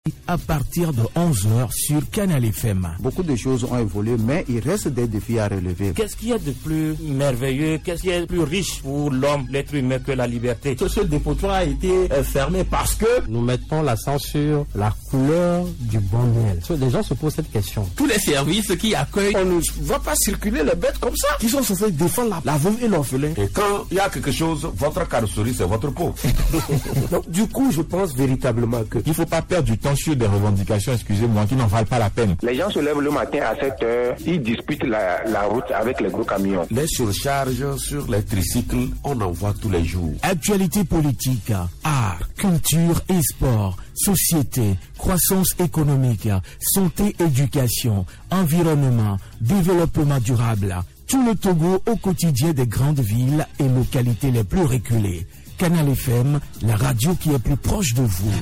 à partir de 11h sur Canal FM. Beaucoup de choses ont évolué, mais il reste des défis à relever. Qu'est-ce qu'il y a de plus merveilleux, qu'est-ce qu'il y a de plus riche pour l'homme, l'être humain, que la liberté? Ce dépotoir a été fermé parce que nous mettons l'accent sur la couleur du bon miel. Les gens se posent cette question. Tous les services qui accueillent, on ne va pas circuler les bêtes comme ça, qui sont censés défendre la veuve et l'orphelin. Et quand il y a quelque chose, votre carrosserie, c'est votre peau. Donc, du coup, je pense véritablement qu'il ne faut pas perdre du temps sur des revendications, excusez-moi, qui n'en valent pas la peine. Les gens se lèvent le matin à 7h, ils disputent la route avec les gros camions. Les surcharges sur les tricycles, on en voit tous les jours. Actualité politique, art, culture et sport, société, croissance économique, santé, éducation, environnement, développement durable. Tout le Togo au quotidien des grandes villes et localités les plus reculées. Canal FM, la radio qui est plus proche de vous.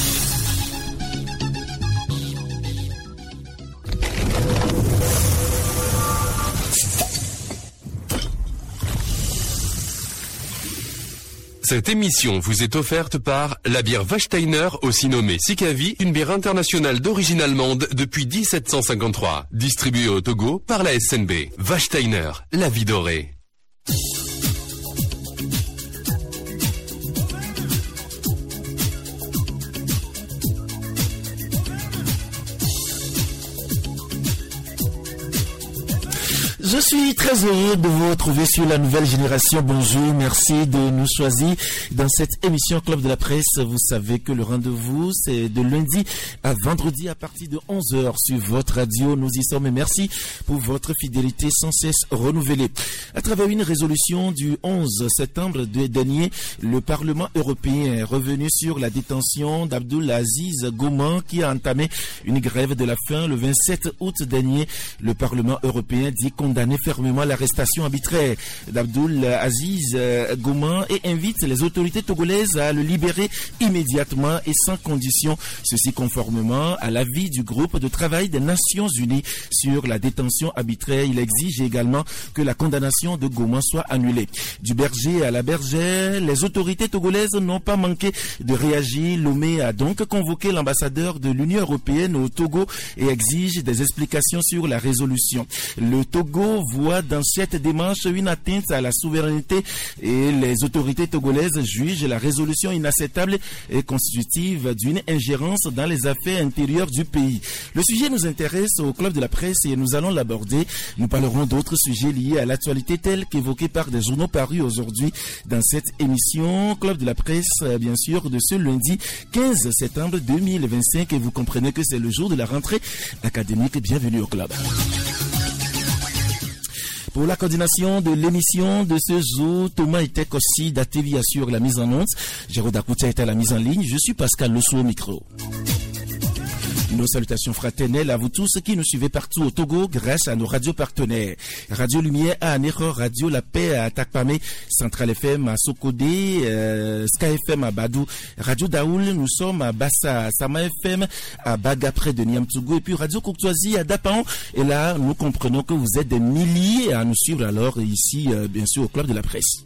Cette émission vous est offerte par la bière Wachsteiner, aussi nommée Sikavi, une bière internationale d'origine allemande depuis 1753. Distribuée au Togo par la SNB. Wachsteiner, la vie dorée. Je suis très heureux de vous retrouver sur la nouvelle génération. Bonjour, merci de nous choisir dans cette émission Club de la Presse. Vous savez que le rendez-vous, c'est de lundi à vendredi à partir de 11h sur votre radio. Nous y sommes et merci pour votre fidélité sans cesse renouvelée. À travers une résolution du 11 septembre dernier, le Parlement européen est revenu sur la détention d'Abdoul Aziz Goman qui a entamé une grève de la faim le 27 août dernier. Le Parlement européen dit condamner fermement l'arrestation arbitraire d'Abdoul Aziz Goman et invite les autorités togolaises à le libérer immédiatement et sans condition. Ceci conformément à l'avis du groupe de travail des Nations Unies sur la détention arbitraire. Il exige également que la condamnation de Goman soit annulée. Du berger à la bergère, les autorités togolaises n'ont pas manqué de réagir. Lomé a donc convoqué l'ambassadeur de l'Union européenne au Togo et exige des explications sur la résolution. Le Togo voit dans cette démarche une atteinte à la souveraineté et les autorités togolaises jugent la résolution inacceptable et constitutive d'une ingérence dans les affaires intérieures du pays. Le sujet nous intéresse au Club de la Presse et nous allons l'aborder. Nous parlerons d'autres sujets liés à l'actualité telle qu'évoquée par des journaux parus aujourd'hui dans cette émission Club de la Presse, bien sûr, de ce lundi 15 septembre 2025 et vous comprenez que c'est le jour de la rentrée académique. Bienvenue au Club. Pour la coordination de l'émission de ce jour, Thomas Etek aussi d'ATV assure la mise en onde. Jérôme Dakoutia est à la mise en ligne. Je suis Pascal Losso au micro. Nos salutations fraternelles à vous tous qui nous suivez partout au Togo grâce à nos radios partenaires. Radio Lumière à Anéro, Radio La Paix à Takpamé, Central FM à Sokodé, Sky FM à Badou, Radio Daoul, nous sommes à Bassa, Sama FM à Baga près de Niamtougou et puis Radio Courtoisie à Dapan. Et là, nous comprenons que vous êtes des milliers à nous suivre alors ici, bien sûr, au Club de la Presse.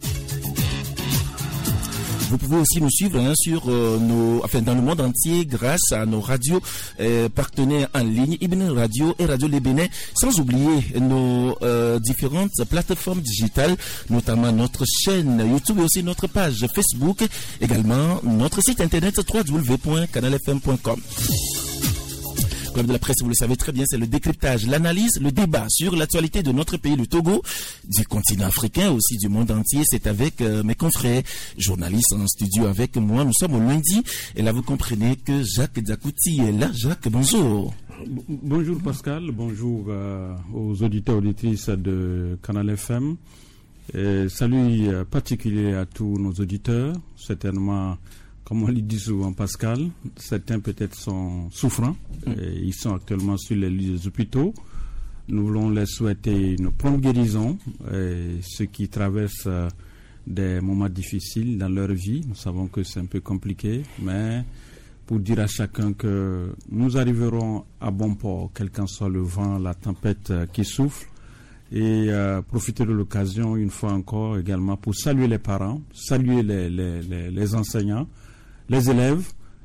Vous pouvez aussi nous suivre sur dans le monde entier grâce à nos radios partenaires en ligne, Ibn Radio et Radio Les Bénin, sans oublier nos différentes plateformes digitales, notamment notre chaîne YouTube et aussi notre page Facebook, également notre site internet www.canalfm.com. Club de la Presse, vous le savez très bien, c'est le décryptage, l'analyse, le débat sur l'actualité de notre pays, le Togo, du continent africain, aussi du monde entier. C'est avec mes confrères journalistes en studio avec moi. Nous sommes au lundi et là vous comprenez que Jacques Dakouti est là. Jacques, bonjour. Bonjour Pascal, bonjour aux auditeurs et auditrices de Canal FM. Salut particulier à tous nos auditeurs, certainement. Comme on le dit souvent, Pascal, certains peut-être sont souffrants. Ils sont actuellement sur les lits des hôpitaux. Nous voulons leur souhaiter une prompte guérison. Ceux qui traversent des moments difficiles dans leur vie, nous savons que c'est un peu compliqué, mais pour dire à chacun que nous arriverons à bon port, quel qu'en soit le vent, la tempête qui souffle. Et profiter de l'occasion, une fois encore, également pour saluer les parents, saluer les enseignants, les élèves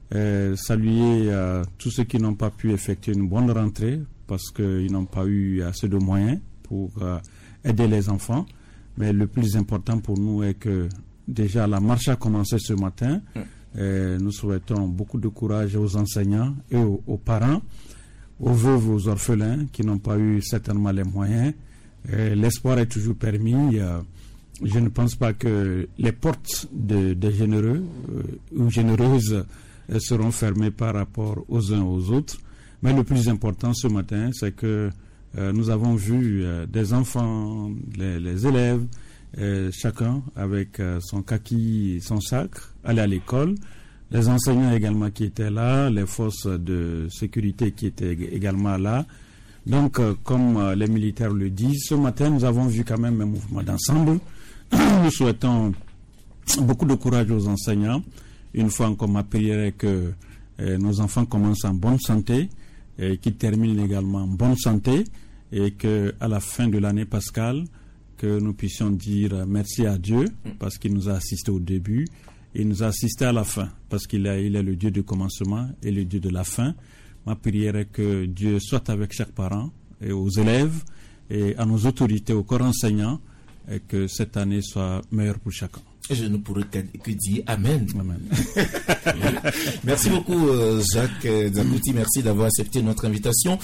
Saluer tous ceux qui n'ont pas pu effectuer une bonne rentrée parce qu'ils n'ont pas eu assez de moyens pour aider les enfants. Mais le plus important pour nous est que déjà la marche a commencé ce matin. Nous souhaitons beaucoup de courage aux enseignants et aux parents, aux veuves, aux orphelins qui n'ont pas eu certainement les moyens. L'espoir est toujours permis. Je ne pense pas que les portes des généreux ou généreuses seront fermées par rapport aux uns aux autres. Mais le plus important ce matin, c'est que nous avons vu des enfants, les élèves, chacun avec son kaki, son sac, aller à l'école. Les enseignants également qui étaient là, les forces de sécurité qui étaient également là. Donc, comme les militaires le disent, ce matin, nous avons vu quand même un mouvement d'ensemble. Nous souhaitons beaucoup de courage aux enseignants. Une fois encore, ma prière est que nos enfants commencent en bonne santé et qu'ils terminent également en bonne santé et qu'à la fin de l'année pascale, que nous puissions dire merci à Dieu parce qu'il nous a assistés au début et il nous a assistés à la fin parce qu'il est le Dieu du commencement et le Dieu de la fin. Ma prière est que Dieu soit avec chaque parent et aux élèves et à nos autorités, au corps enseignant, et que cette année soit meilleure pour chacun. Je ne pourrais que dire Amen. Amen. Merci beaucoup Jacques Zakouti, merci d'avoir accepté notre invitation.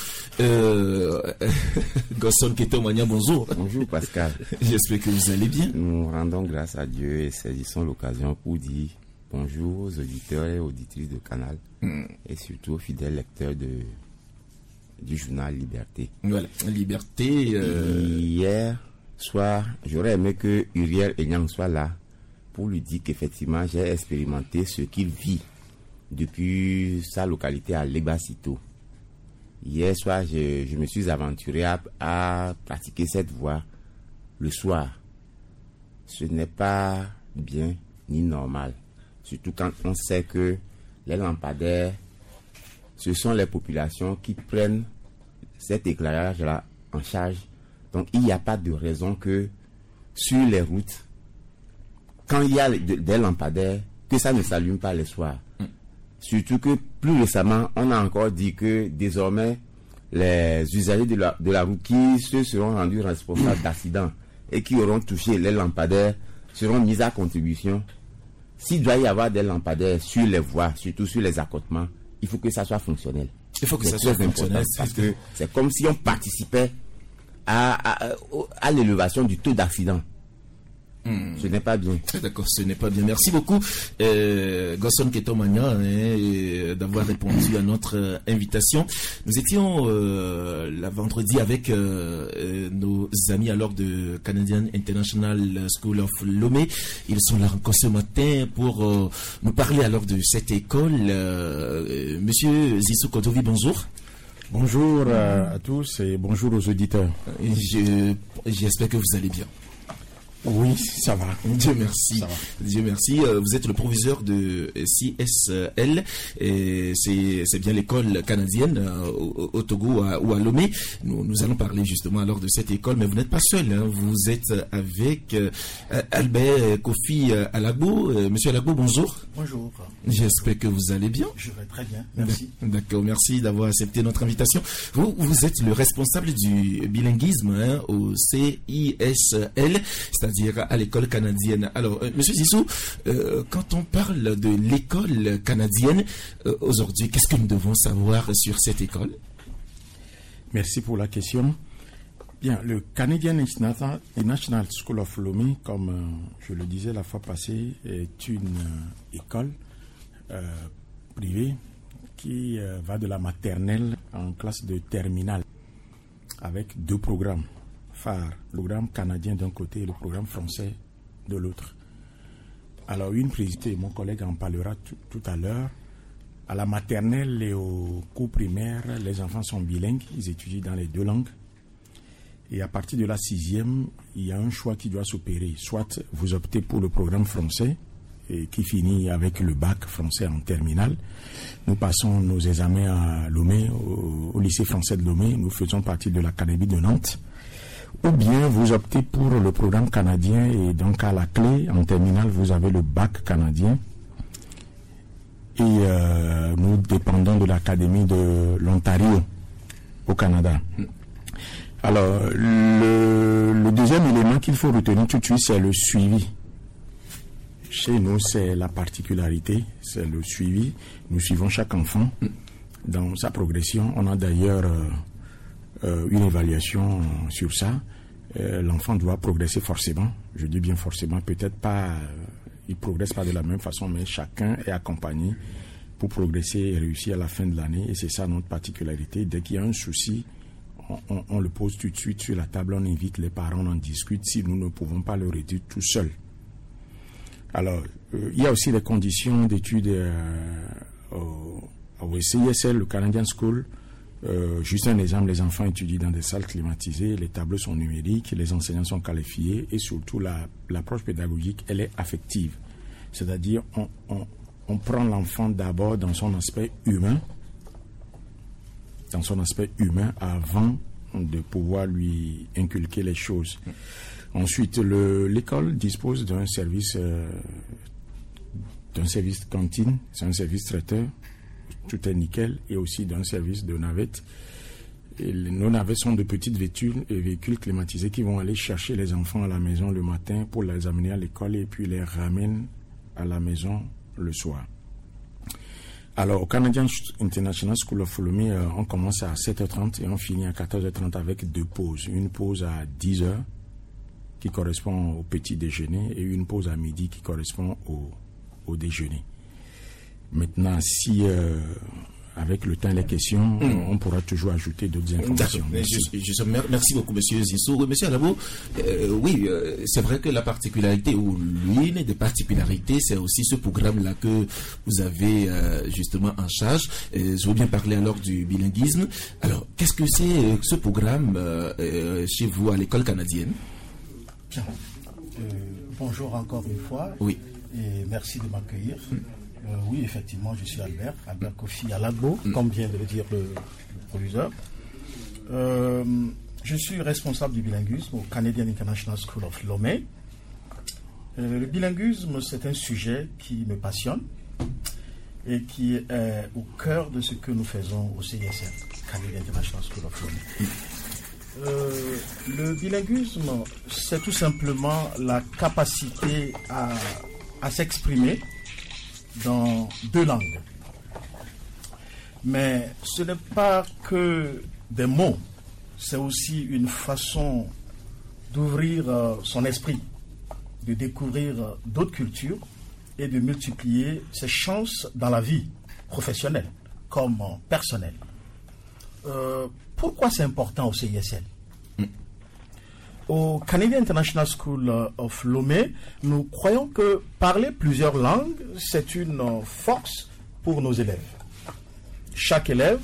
Gosson Ketomania, bonjour. Bonjour Pascal. J'espère que vous allez bien. Nous rendons grâce à Dieu et saisissons l'occasion pour dire bonjour aux auditeurs et auditrices de Canal et surtout aux fidèles lecteurs du journal Liberté. Voilà, Liberté. Hier soir, j'aurais aimé que Uriel Enyang soit là pour lui dire qu'effectivement j'ai expérimenté ce qu'il vit depuis sa localité à Lebasito. Hier soir, je me suis aventuré à pratiquer cette voie le soir. Ce n'est pas bien ni normal, surtout quand on sait que les lampadaires, ce sont les populations qui prennent cet éclairage-là en charge. Donc il n'y a pas de raison que sur les routes, quand il y a des lampadaires, que ça ne s'allume pas les soirs. Surtout que plus récemment, on a encore dit que désormais, les usagers de la route qui se seront rendus responsables d'accidents et qui auront touché les lampadaires seront mis à contribution. S'il doit y avoir des lampadaires sur les voies, surtout sur les accotements, il faut que ça soit fonctionnel. Il faut que ça soit fonctionnel. Parce que c'est comme si on participait à l'élévation du taux d'accident. Ce n'est pas bien. D'accord, ce n'est pas bien. Merci beaucoup, Gosson Ketomania, d'avoir répondu à notre invitation. Nous étions la vendredi avec nos amis alors de Canadian International School of Lomé. Ils sont là encore ce matin pour nous parler alors de cette école. Monsieur Zissou Kotovi, bonjour. Bonjour à tous et bonjour aux auditeurs. J'espère que vous allez bien. Oui, ça va. Dieu merci. Dieu merci. Vous êtes le proviseur de CSL. Et c'est bien l'école canadienne au Togo ou à Lomé. Nous allons parler justement alors de cette école, mais vous n'êtes pas seul. Hein. Vous êtes avec Albert Kofi Alagbo. Monsieur Alagbo, bonjour. Bonjour. J'espère que vous allez bien. Je vais très bien. Merci. D'accord. Merci d'avoir accepté notre invitation. Vous êtes le responsable du bilinguisme au CISL, c'est-à-dire à l'école canadienne. Alors, Monsieur Zissou, quand on parle de l'école canadienne, aujourd'hui, qu'est-ce que nous devons savoir sur cette école? Merci pour la question. Bien, le Canadian International School of Lomé, comme je le disais la fois passée, est une école privée qui va de la maternelle en classe de terminale avec 2 programmes phares, le programme canadien d'un côté et le programme français de l'autre. Alors une présidée, mon collègue en parlera tout à l'heure. À la maternelle et au cours primaire, les enfants sont bilingues, ils étudient dans les 2 langues. Et à partir de la 6e, il y a un choix qui doit s'opérer. Soit vous optez pour le programme français, et qui finit avec le bac français en terminale. Nous passons nos examens à Lomé, au lycée français de Lomé. Nous faisons partie de l'Académie de Nantes. Ou bien vous optez pour le programme canadien et donc à la clé, en terminale, vous avez le bac canadien. et nous dépendons de l'Académie de l'Ontario au Canada. Alors, le deuxième élément qu'il faut retenir tout de suite, c'est le suivi. Chez nous, c'est la particularité, c'est le suivi. Nous suivons chaque enfant dans sa progression. On a d'ailleurs une évaluation sur ça. L'enfant doit progresser forcément. Je dis bien forcément, peut-être pas, il progresse pas de la même façon, mais chacun est accompagné pour progresser et réussir à la fin de l'année. Et c'est ça notre particularité. Dès qu'il y a un souci, on le pose tout de suite sur la table, on invite les parents, on en discute si nous ne pouvons pas le réduire tout seul. Alors, il y a aussi les conditions d'études au CISL, le Canadian School. Juste un exemple, les enfants étudient dans des salles climatisées, les tableaux sont numériques, les enseignants sont qualifiés et surtout l'approche pédagogique, elle est affective. C'est-à-dire, on prend l'enfant d'abord dans son aspect humain, avant de pouvoir lui inculquer les choses. Ensuite, l'école dispose d'un service cantine, c'est un service traiteur, tout est nickel, et aussi d'un service de navette. Et nos navettes sont de petites véhicules climatisés qui vont aller chercher les enfants à la maison le matin pour les amener à l'école et puis les ramènent à la maison le soir. Alors, au Canadian International School of Lomé, on commence à 7h30 et on finit à 14h30 avec 2 pauses. Une pause à 10h qui correspond au petit déjeuner et une pause à midi qui correspond au déjeuner. Maintenant, si avec le temps et les questions, on pourra toujours ajouter d'autres informations. Merci beaucoup, monsieur Zissou. Monsieur Alabo, oui, c'est vrai que la particularité, ou l'une des particularités, c'est aussi ce programme-là que vous avez justement en charge. Je veux bien parler alors du bilinguisme. Alors, qu'est-ce que c'est ce programme chez vous à l'école canadienne? Bien. Bonjour encore une fois. Oui. Et merci de m'accueillir. Oui, effectivement, je suis Albert Kofi Alagbo, comme vient de le dire le proviseur. Je suis responsable du bilinguisme au Canadian International School of Lomé. Le bilinguisme, c'est un sujet qui me passionne et qui est au cœur de ce que nous faisons au CISL, Canadian International School of Lomé. Le bilinguisme, c'est tout simplement la capacité à s'exprimer dans 2 langues. Mais ce n'est pas que des mots, c'est aussi une façon d'ouvrir son esprit, de découvrir d'autres cultures et de multiplier ses chances dans la vie professionnelle comme personnelle. Pourquoi c'est important au CISL? Au Canadian International School of Lomé, nous croyons que parler plusieurs langues, c'est une force pour nos élèves. Chaque élève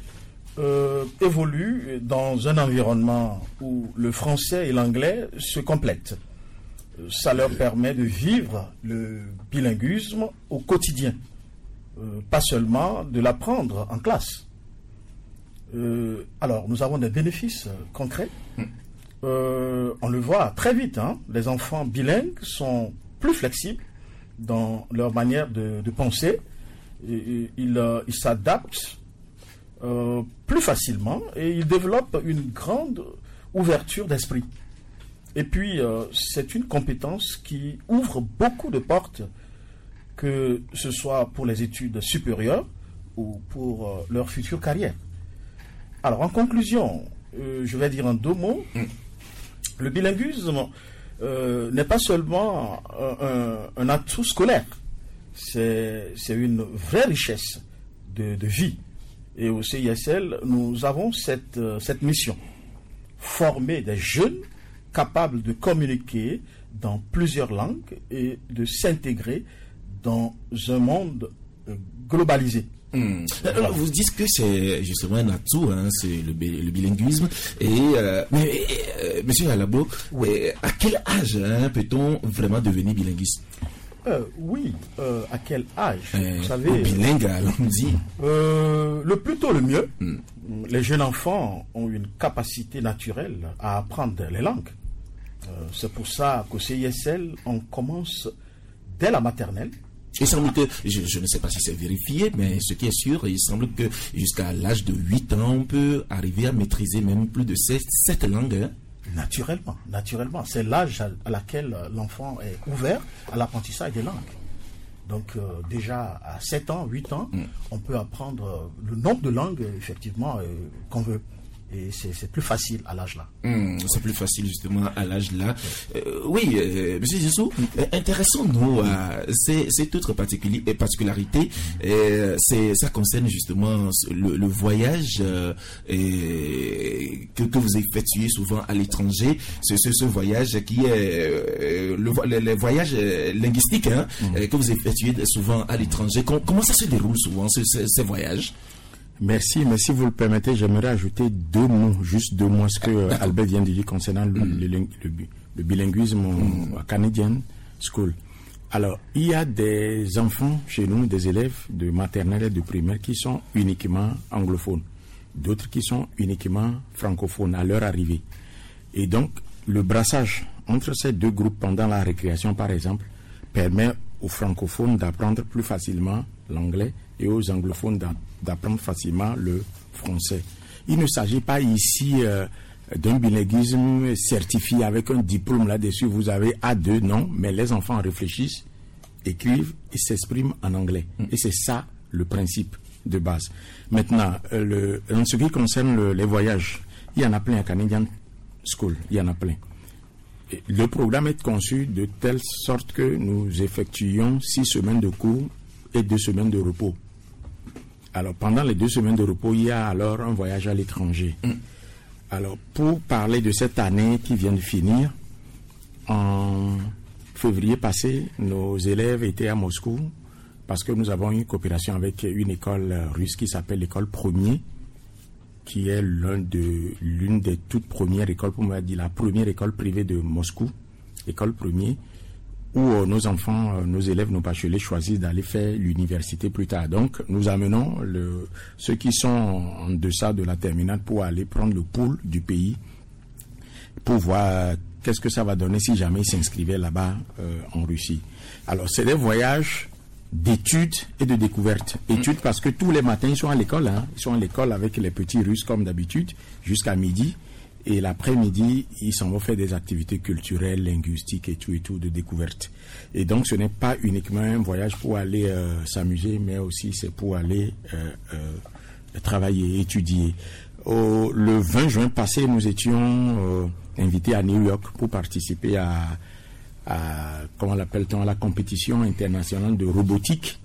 évolue dans un environnement où le français et l'anglais se complètent. Ça leur permet de vivre le bilinguisme au quotidien, pas seulement de l'apprendre en classe. Alors, nous avons des bénéfices concrets. On le voit très vite, les enfants bilingues sont plus flexibles dans leur manière de penser. Ils s'adaptent plus facilement et ils développent une grande ouverture d'esprit. Et puis, c'est une compétence qui ouvre beaucoup de portes, que ce soit pour les études supérieures ou pour leur future carrière. Alors, en conclusion, je vais dire en 2 mots. Le bilinguisme n'est pas seulement un atout scolaire, c'est une vraie richesse de vie. Et au CISL, nous avons cette mission, former des jeunes capables de communiquer dans plusieurs langues et de s'intégrer dans un monde globalisé. Alors, vous dites que c'est justement un atout, c'est le bilinguisme. Mais monsieur Alabo, à quel âge peut-on vraiment devenir bilinguiste? Oui, à quel âge? Vous savez, bilingue, allons-y. Le plus tôt, le mieux. Les jeunes enfants ont une capacité naturelle à apprendre les langues. C'est pour ça qu'au CISL, on commence dès la maternelle Il semble que, je ne sais pas si c'est vérifié, mais ce qui est sûr, il semble que jusqu'à l'âge de 8 ans, on peut arriver à maîtriser même plus de 7 langues. Hein. Naturellement. C'est l'âge à laquelle l'enfant est ouvert à l'apprentissage des langues. Donc déjà à 7 ans, 8 ans, on peut apprendre le nombre de langues effectivement qu'on veut. Et c'est plus facile à l'âge-là. C'est plus facile justement à l'âge-là. Oui, Monsieur Zissou, intéressons-nous à cette autre particularité. Ça concerne justement le voyage que vous effectuez souvent à l'étranger. Ce voyage qui est le voyage linguistique que vous effectuez souvent à l'étranger. Comment ça se déroule souvent ces voyages? Merci, mais si vous le permettez, j'aimerais ajouter juste deux mots, ce que Albert vient de dire concernant le bilinguisme à Canadian School. Alors, il y a des enfants chez nous, des élèves de maternelle et de primaire qui sont uniquement anglophones, d'autres qui sont uniquement francophones à leur arrivée. Et donc, le brassage entre ces deux groupes pendant la récréation, par exemple, permet aux francophones d'apprendre plus facilement l'anglais et aux anglophones d'apprendre facilement le français. Il ne s'agit pas ici d'un bilinguisme certifié avec un diplôme là-dessus. Vous avez A2, non, mais les enfants réfléchissent, écrivent et s'expriment en anglais. Et c'est ça le principe de base. Maintenant, en ce qui concerne les voyages, il y en a plein à Canadian School, il y en a plein. Et le programme est conçu de telle sorte que nous effectuons 6 semaines de cours et 2 semaines de repos. Alors, pendant les 2 semaines de repos, il y a alors un voyage à l'étranger. Alors, pour parler de cette année qui vient de finir, en février passé, nos élèves étaient à Moscou parce que nous avons une coopération avec une école russe qui s'appelle l'école Premier, qui est l'une des toutes premières écoles, pour moi dire la première école privée de Moscou, école Premier, où nos enfants, nos élèves, nos bacheliers choisissent d'aller faire l'université plus tard. Donc, nous amenons ceux qui sont en deçà de la terminale pour aller prendre le pouls du pays, pour voir qu'est-ce que ça va donner si jamais ils s'inscrivaient là-bas en Russie. Alors, c'est des voyages d'études et de découvertes. Études parce que tous les matins, ils sont à l'école. Ils sont à l'école avec les petits Russes comme d'habitude, jusqu'à midi. Et l'après-midi, ils s'en vont faire des activités culturelles, linguistiques et tout de découverte. Et donc, ce n'est pas uniquement un voyage pour aller s'amuser, mais aussi c'est pour aller travailler, étudier. Le 20 juin passé, nous étions invités à New York pour participer à comment l'appelle-t-on, à la compétition internationale de robotique.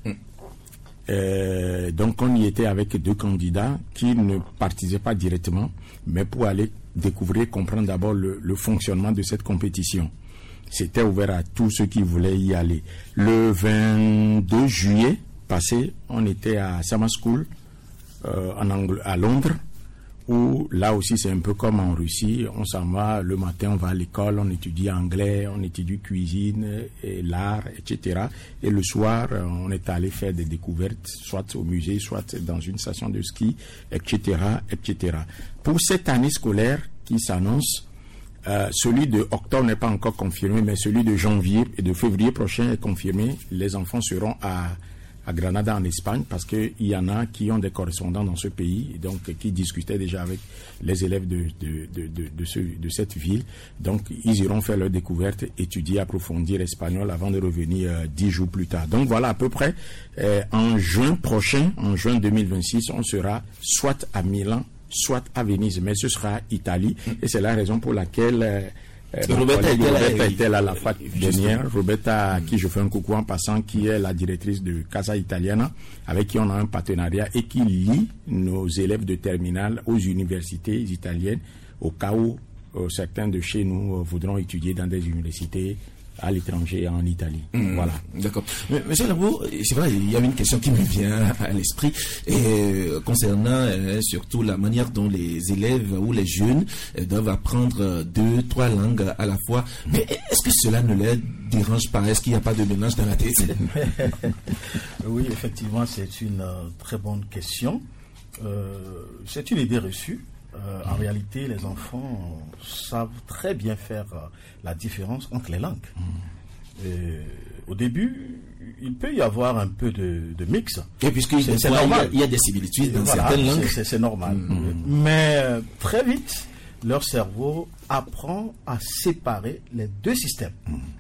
Donc, on y était avec 2 candidats qui ne participaient pas directement, mais pour aller découvrir, comprendre d'abord le fonctionnement de cette compétition. C'était ouvert à tous ceux qui voulaient y aller. Le 22 juillet passé, on était à Summer School à Londres, où là aussi c'est un peu comme en Russie. On s'en va, le matin on va à l'école, on étudie anglais, on étudie cuisine, et l'art, etc. Et le soir, on est allé faire des découvertes, soit au musée, soit dans une station de ski, etc., etc. Pour cette année scolaire qui s'annonce, celui de octobre n'est pas encore confirmé, mais celui de janvier et de février prochain est confirmé. Les enfants seront à Granada en Espagne, parce qu'il y en a qui ont des correspondants dans ce pays, donc qui discutaient déjà avec les élèves de cette ville. Donc ils iront faire leur découverte, étudier, approfondir l'espagnol avant de revenir 10 jours plus tard. Donc voilà, à peu près en juin prochain, en juin 2026, on sera soit à Milan, soit à Venise, mais ce sera Italie, et c'est la raison pour laquelle Roberta était là la fois dernière. Roberta, à qui je fais un coucou en passant, qui est la directrice de Casa Italiana, avec qui on a un partenariat et qui lie nos élèves de terminale aux universités italiennes, au cas où certains de chez nous voudront étudier dans des universités à l'étranger, en Italie. Voilà. D'accord. Monsieur Labo, c'est vrai, il y a une question qui me vient à l'esprit concernant surtout la manière dont les élèves ou les jeunes doivent apprendre 2, 3 langues à la fois. Mais est-ce que cela ne les dérange pas? Est-ce qu'il n'y a pas de mélange dans la tête? Oui, effectivement, c'est une très bonne question. C'est une idée reçue. En réalité, les enfants savent très bien faire la différence entre les langues. Au début, il peut y avoir un peu de mix. Et puisque c'est normal, il y a des similitudes dans certaines langues. C'est normal. Mais très vite, leur cerveau apprend à séparer les deux systèmes.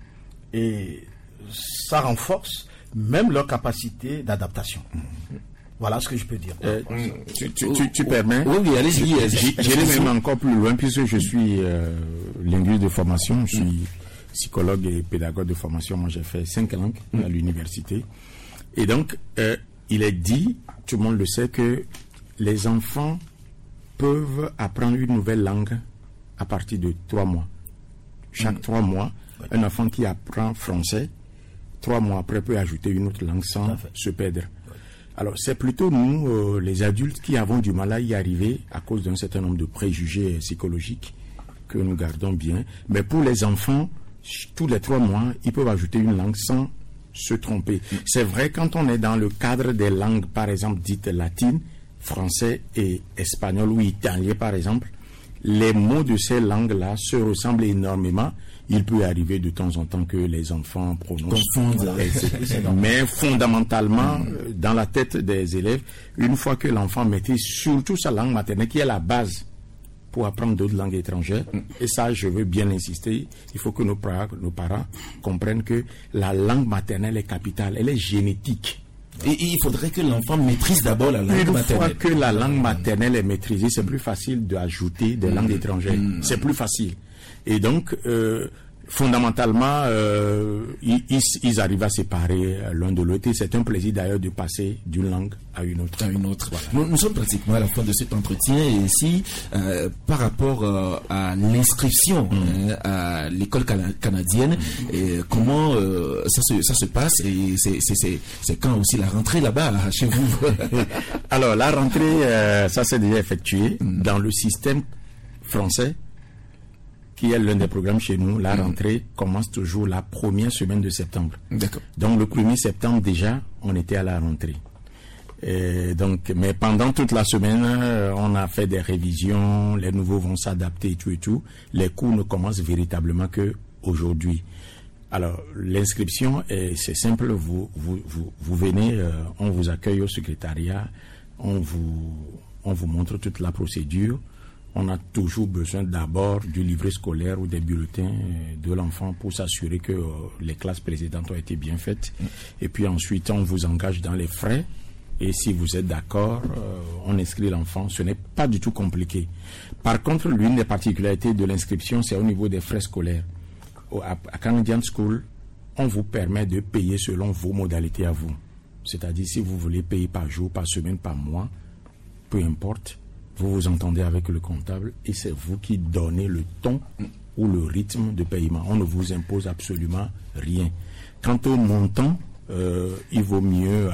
Et ça renforce même leur capacité d'adaptation. Voilà ce que je peux dire. Tu permets? Oui, allez-y. J'irai même encore plus loin puisque je suis linguiste de formation, je suis psychologue et pédagogue de formation. Moi, j'ai fait 5 langues à l'université. Et donc, il est dit, tout le monde le sait, que les enfants peuvent apprendre une nouvelle langue à partir de 3 mois. Chaque 3 mois, un enfant qui apprend français, 3 mois après peut ajouter une autre langue sans se perdre. Alors, c'est plutôt nous, les adultes, qui avons du mal à y arriver à cause d'un certain nombre de préjugés psychologiques que nous gardons bien. Mais pour les enfants, tous les 3 mois, ils peuvent ajouter une langue sans se tromper. C'est vrai, quand on est dans le cadre des langues, par exemple, dites latines, français et espagnol ou italien, par exemple, les mots de ces langues-là se ressemblent énormément. Il peut arriver de temps en temps que les enfants prononcent. Mais fondamentalement, dans la tête des élèves, une fois que l'enfant maîtrise surtout sa langue maternelle, qui est la base pour apprendre d'autres langues étrangères, et ça, je veux bien insister, il faut que nos parents comprennent que la langue maternelle est capitale, elle est génétique. Et il faudrait que l'enfant maîtrise d'abord la langue maternelle. Une fois que la langue maternelle est maîtrisée, c'est plus facile d'ajouter des langues étrangères. C'est plus facile. Et donc, fondamentalement, ils arrivent à séparer l'un de l'autre. Et c'est un plaisir d'ailleurs de passer d'une langue à une autre. Voilà. Nous sommes pratiquement à la fin de cet entretien. Et ici, par rapport à l'inscription à l'école canadienne, comment ça se passe, et c'est quand aussi la rentrée là-bas, chez vous? Alors, la rentrée, ça s'est déjà effectué dans le système français, qui est l'un des programmes chez nous. La rentrée commence toujours la première semaine de septembre. D'accord. Donc le 1er septembre déjà, on était à la rentrée. Mais pendant toute la semaine, on a fait des révisions, les nouveaux vont s'adapter et tout. Les cours ne commencent véritablement que aujourd'hui. Alors l'inscription, c'est simple, vous venez, on vous accueille au secrétariat, on vous montre toute la procédure. On a toujours besoin d'abord du livret scolaire ou des bulletins de l'enfant pour s'assurer que les classes précédentes ont été bien faites. Et puis ensuite, on vous engage dans les frais. Et si vous êtes d'accord, on inscrit l'enfant. Ce n'est pas du tout compliqué. Par contre, l'une des particularités de l'inscription, c'est au niveau des frais scolaires. À Canadian School, on vous permet de payer selon vos modalités à vous. C'est-à-dire, si vous voulez payer par jour, par semaine, par mois, peu importe. Vous vous entendez avec le comptable et c'est vous qui donnez le ton ou le rythme de paiement. On ne vous impose absolument rien. Quant au montant, il vaut mieux,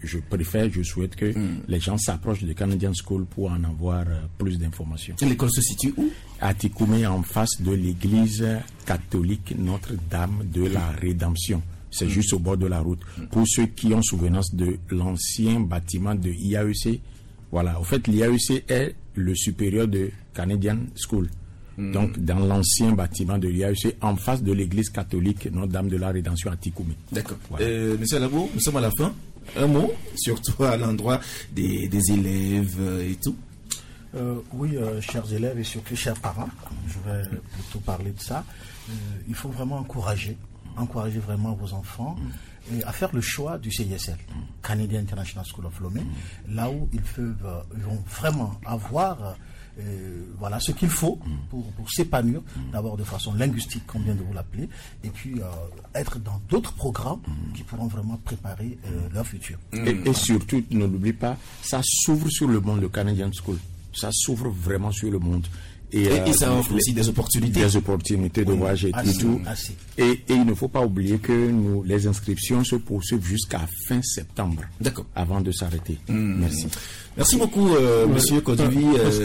je souhaite que les gens s'approchent de Canadian School pour en avoir plus d'informations. Et l'école se situe où? À Tikoumé, en face de l'église catholique Notre-Dame de la Rédemption. C'est juste au bord de la route. Pour ceux qui ont souvenance de l'ancien bâtiment de IAEC, voilà, en fait, l'IAEC est le supérieur de Canadian School. Donc, dans l'ancien bâtiment de l'IAEC, en face de l'église catholique Notre-Dame de la Rédemption à Tikoumé. D'accord. Voilà. Monsieur Labo, nous sommes à la fin. Un mot, surtout à l'endroit des élèves et tout. Oui, chers élèves et surtout chers parents, je vais plutôt parler de ça. Il faut vraiment encourager vraiment vos enfants et à faire le choix du CISL, Canadian International School of Lomé, là où ils vont vraiment avoir ce qu'il faut pour s'épanouir, d'abord de façon linguistique, comme vient de vous l'appeler, et puis être dans d'autres programmes qui pourront vraiment préparer leur futur. Et surtout, ne l'oublie pas, ça s'ouvre sur le monde, le Canadian School. Ça s'ouvre vraiment sur le monde. Et ça offre aussi des opportunités. Des opportunités de voyage et tout. Et il ne faut pas oublier que les inscriptions se poursuivent jusqu'à fin septembre. D'accord. Avant de s'arrêter. Merci. Merci beaucoup, monsieur Kodovi.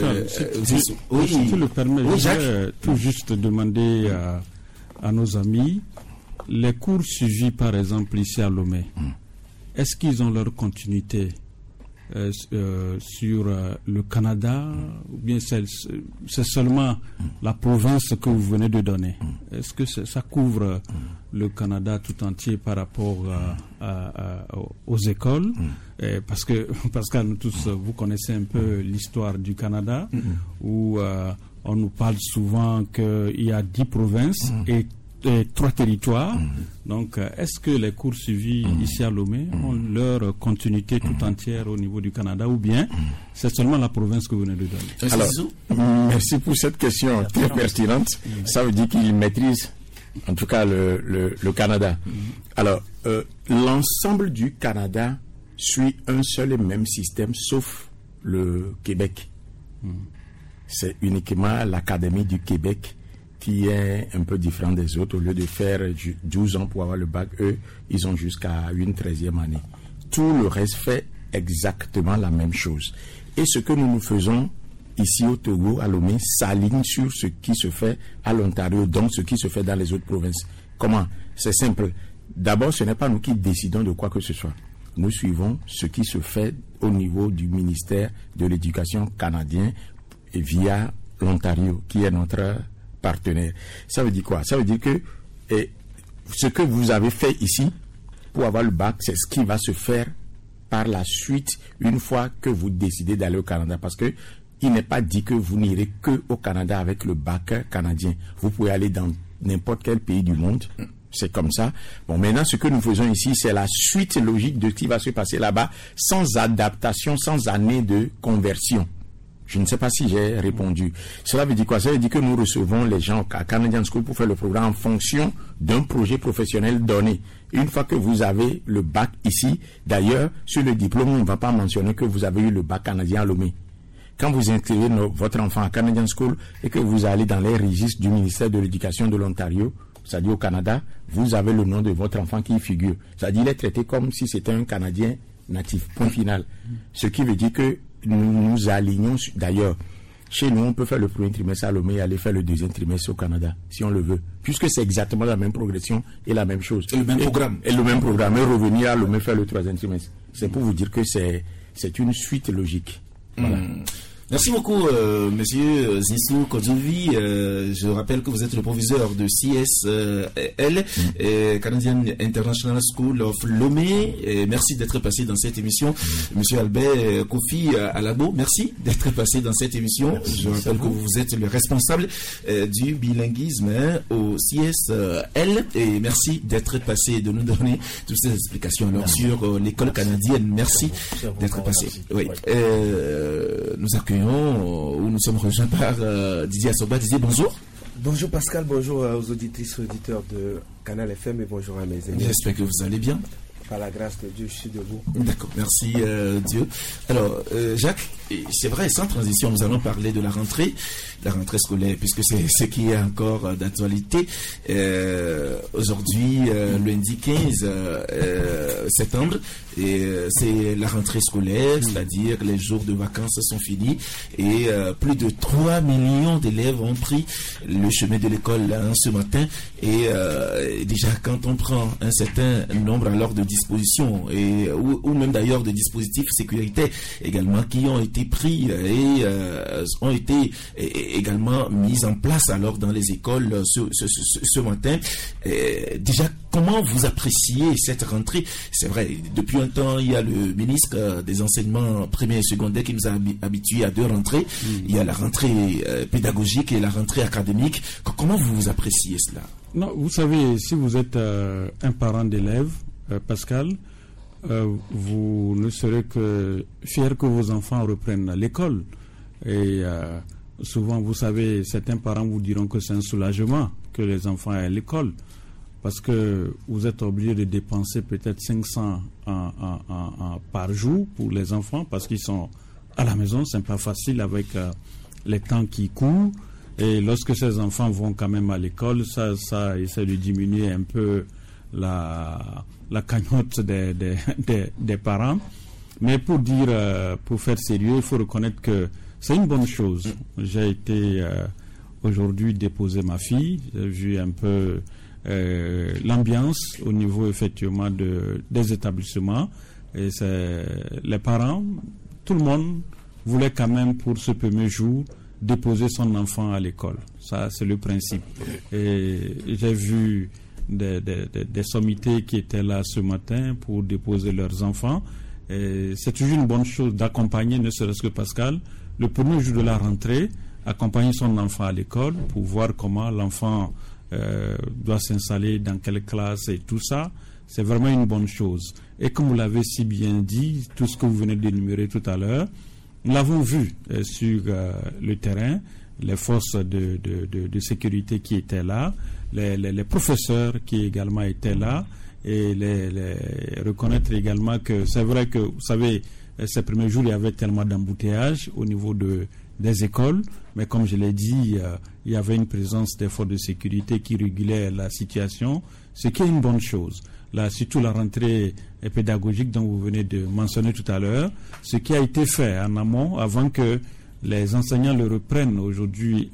Si tu le permets, je vais tout juste demander à nos amis, les cours suivis par exemple ici à Lomé, est-ce qu'ils ont leur continuité sur le Canada, ou bien c'est seulement la province que vous venez de donner? Est-ce que ça couvre le Canada tout entier par rapport aux écoles? Parce que nous tous, vous connaissez un peu l'histoire du Canada, où on nous parle souvent qu'il y a 10 provinces et 3 territoires. Donc, est-ce que les cours suivis ici à Lomé ont leur continuité tout entière au niveau du Canada, ou bien c'est seulement la province que vous venez de donner? Alors, merci pour cette question très pertinente. Ça veut dire qu'ils maîtrisent, en tout cas, le Canada. Alors, l'ensemble du Canada suit un seul et même système, sauf le Québec. C'est uniquement l'Académie du Québec qui est un peu différent des autres. Au lieu de faire 12 ans pour avoir le bac, eux, ils ont jusqu'à une 13e année. Tout le reste fait exactement la même chose. Et ce que nous faisons ici au Togo, à Lomé, s'aligne sur ce qui se fait à l'Ontario, donc ce qui se fait dans les autres provinces. Comment? C'est simple. D'abord, ce n'est pas nous qui décidons de quoi que ce soit. Nous suivons ce qui se fait au niveau du ministère de l'Éducation canadien et via l'Ontario, qui est notre partenaire. Ça veut dire quoi? Ça veut dire que ce que vous avez fait ici pour avoir le bac, c'est ce qui va se faire par la suite une fois que vous décidez d'aller au Canada, parce que il n'est pas dit que vous n'irez que au Canada avec le bac canadien. Vous pouvez aller dans n'importe quel pays du monde. C'est comme ça. Bon, maintenant, ce que nous faisons ici, c'est la suite logique de ce qui va se passer là-bas, sans adaptation, sans année de conversion. Je ne sais pas si j'ai répondu. Cela veut dire quoi? Ça veut dire que nous recevons les gens à Canadian School pour faire le programme en fonction d'un projet professionnel donné. Une fois que vous avez le bac ici, d'ailleurs, sur le diplôme, on ne va pas mentionner que vous avez eu le bac canadien à Lomé. Quand vous inscrivez votre enfant à Canadian School et que vous allez dans les registres du ministère de l'Éducation de l'Ontario, c'est-à-dire au Canada, vous avez le nom de votre enfant qui y figure. C'est-à-dire il est traité comme si c'était un Canadien natif, point final. Ce qui veut dire que nous nous alignons, d'ailleurs, chez nous, on peut faire le premier trimestre à Lomé et aller faire le deuxième trimestre au Canada, si on le veut. Puisque c'est exactement la même progression et la même chose. Et le même programme. Et le même programme. Et revenir à Lomé faire le troisième trimestre. C'est pour vous dire que c'est une suite logique. Voilà. Merci beaucoup, monsieur Zissou Kodjouvi. Je rappelle que vous êtes le proviseur de CSL, Canadian International School of Lomé. Merci d'être passé dans cette émission. Monsieur Albert Kofi Alabo, merci d'être passé dans cette émission. Je rappelle que vous êtes le responsable du bilinguisme au CSL. Et merci d'être passé, de nous donner toutes ces explications alors sur l'école canadienne. Merci d'être passé. Oui. Nous accueillons, où nous sommes rejoints par Didier Assoba. Didier, bonjour. Bonjour Pascal, bonjour aux auditrices et auditeurs de Canal FM et bonjour à mes amis. J'espère que vous allez bien. Par la grâce de Dieu, je suis debout. D'accord, merci Dieu. Alors, Jacques, c'est vrai, sans transition, nous allons parler de la rentrée scolaire, puisque c'est ce qui est encore d'actualité. Aujourd'hui, lundi 15 septembre, c'est la rentrée scolaire, c'est-à-dire les jours de vacances sont finis et plus de 3 millions d'élèves ont pris le chemin de l'école ce matin. Et déjà, quand on prend un certain nombre alors de dispositions ou même d'ailleurs de dispositifs sécuritaires également qui ont été pris et ont été également mis en place alors dans les écoles ce matin. Déjà, comment vous appréciez cette rentrée? C'est vrai, depuis un temps, il y a le ministre des enseignements primaires et secondaires qui nous a habitués à 2 rentrées. Il y a la rentrée pédagogique et la rentrée académique. Comment vous appréciez cela? Non, vous savez, si vous êtes un parent d'élève, Pascal, vous ne serez que fier que vos enfants reprennent l'école. Et souvent, vous savez, certains parents vous diront que c'est un soulagement que les enfants aient à l'école, parce que vous êtes obligé de dépenser peut-être 500 par jour pour les enfants, parce qu'ils sont à la maison, c'est pas facile avec les temps qui courent. Et lorsque ces enfants vont quand même à l'école, ça essaie de diminuer un peu la cagnotte des parents. Mais pour faire sérieux, il faut reconnaître que c'est une bonne chose. J'ai été aujourd'hui déposer ma fille, j'ai vu un peu l'ambiance au niveau effectivement des établissements. Et les parents, tout le monde voulait quand même pour ce premier jour déposer son enfant à l'école. Ça, c'est le principe. Et j'ai vu des sommités qui étaient là ce matin pour déposer leurs enfants. Et c'est toujours une bonne chose d'accompagner, ne serait-ce que Pascal, le premier jour de la rentrée, accompagner son enfant à l'école pour voir comment l'enfant doit s'installer, dans quelle classe et tout ça. C'est vraiment une bonne chose. Et comme vous l'avez si bien dit, tout ce que vous venez d'énumérer tout à l'heure, nous l'avons vu sur le terrain, les forces de sécurité qui étaient là, les professeurs qui également étaient là, et reconnaître également que c'est vrai que, vous savez, ces premiers jours, il y avait tellement d'embouteillages au niveau des écoles, mais comme je l'ai dit, il y avait une présence des forces de sécurité qui régulait la situation, ce qui est une bonne chose. Là, surtout la rentrée pédagogique dont vous venez de mentionner tout à l'heure, ce qui a été fait en amont avant que les enseignants le reprennent aujourd'hui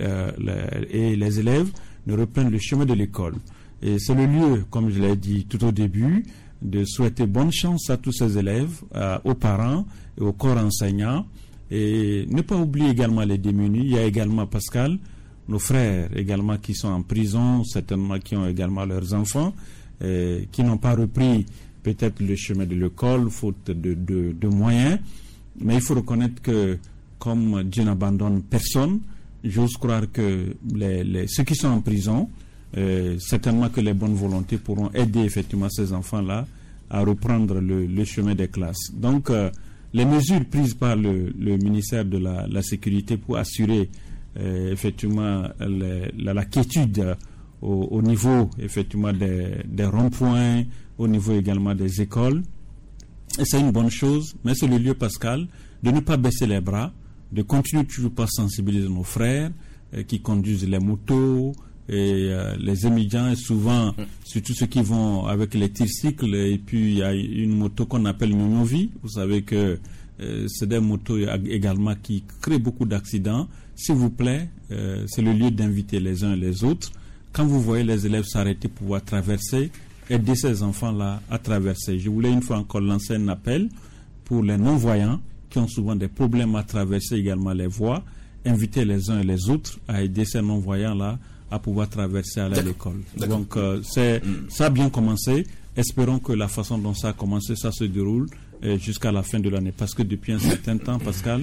et les élèves ne reprennent le chemin de l'école. Et c'est le lieu, comme je l'ai dit tout au début, de souhaiter bonne chance à tous ces élèves, aux parents et au corps enseignant. Et ne pas oublier également les démunis. Il y a également, Pascal, nos frères également qui sont en prison, certainement qui ont également leurs enfants, qui n'ont pas repris peut-être le chemin de l'école, faute de moyens. Mais il faut reconnaître que, comme Dieu n'abandonne personne, j'ose croire que ceux qui sont en prison, certainement que les bonnes volontés pourront aider effectivement ces enfants-là à reprendre le chemin des classes. Donc, les mesures prises par le ministère de la Sécurité pour assurer effectivement la quiétude au niveau effectivement des ronds-points, au niveau également des écoles, et c'est une bonne chose, mais c'est le lieu, Pascal, de ne pas baisser les bras, de continuer toujours par sensibiliser nos frères qui conduisent les motos et les étudiants, souvent, surtout ceux qui vont avec les tricycles, et puis il y a une moto qu'on appelle Mimovi. Vous savez que c'est des motos également qui créent beaucoup d'accidents. S'il vous plaît, c'est le lieu d'inviter les uns et les autres. Quand vous voyez les élèves s'arrêter pour pouvoir traverser, aider ces enfants-là à traverser. Je voulais une fois encore lancer un appel pour les non-voyants qui ont souvent des problèmes à traverser également les voies, inviter les uns et les autres à aider ces non-voyants-là à pouvoir traverser à l'école. Donc, ça a bien commencé. Espérons que la façon dont ça a commencé, ça se déroule jusqu'à la fin de l'année. Parce que depuis un certain temps, Pascal,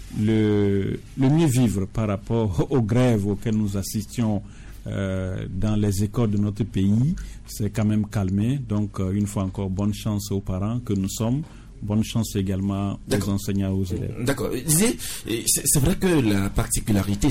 le mieux vivre par rapport aux grèves auxquelles nous assistions dans les écoles de notre pays, c'est quand même calmé. Donc, une fois encore, bonne chance aux parents que nous sommes. Bonne chance également aux enseignants, aux élèves. D'accord. C'est vrai que la particularité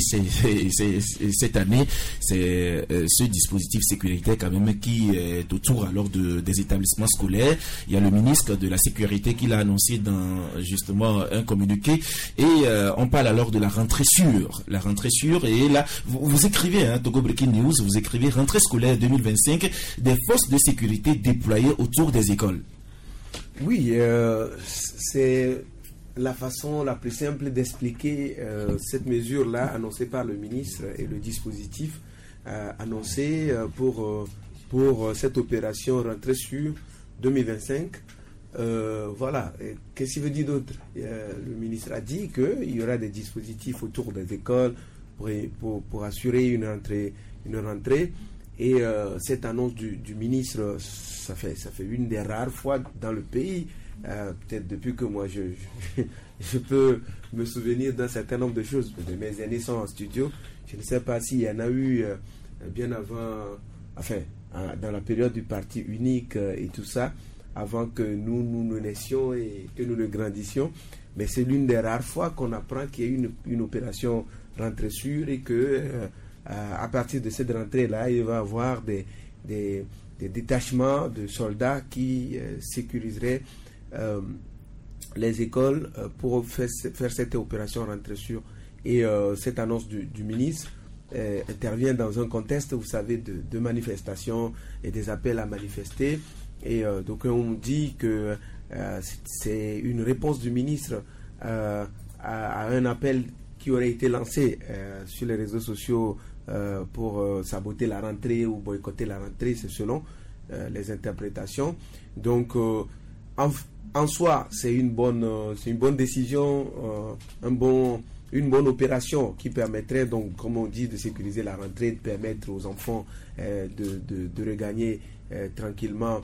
cette année, c'est ce dispositif sécuritaire quand même qui est autour alors des établissements scolaires. Il y a le ministre de la Sécurité qui l'a annoncé dans justement un communiqué et on parle alors de la rentrée sûre. La rentrée sûre, et là, vous écrivez, Togo Breaking News, vous écrivez rentrée scolaire 2025 des forces de sécurité déployées autour des écoles. Oui, c'est la façon la plus simple d'expliquer cette mesure-là annoncée par le ministre et le dispositif annoncé pour cette opération rentrée sur 2025. Voilà. Qu'est-ce qu'il veut dire d'autre? Le ministre a dit qu'il y aura des dispositifs autour des écoles pour assurer une rentrée. Et cette annonce du ministre, ça fait une des rares fois dans le pays, peut-être depuis que moi je peux me souvenir d'un certain nombre de choses. Mes aînés sont en studio. Je ne sais pas s'il y en a eu bien avant, enfin, dans la période du parti unique et tout ça, avant que nous naissions et que nous ne grandissions. Mais c'est l'une des rares fois qu'on apprend qu'il y a une opération rentrée sûre et que à partir de cette rentrée-là, il va y avoir des détachements de soldats qui sécuriseraient les écoles pour faire cette opération rentrée sûre. Et cette annonce du ministre intervient dans un contexte, vous savez, de manifestations et des appels à manifester. Et donc on dit que c'est une réponse du ministre à un appel qui aurait été lancé sur les réseaux sociaux pour saboter la rentrée ou boycotter la rentrée, c'est selon les interprétations. Donc en soi, c'est une bonne décision, une bonne opération qui permettrait, donc, comme on dit, de sécuriser la rentrée, de permettre aux enfants de regagner tranquillement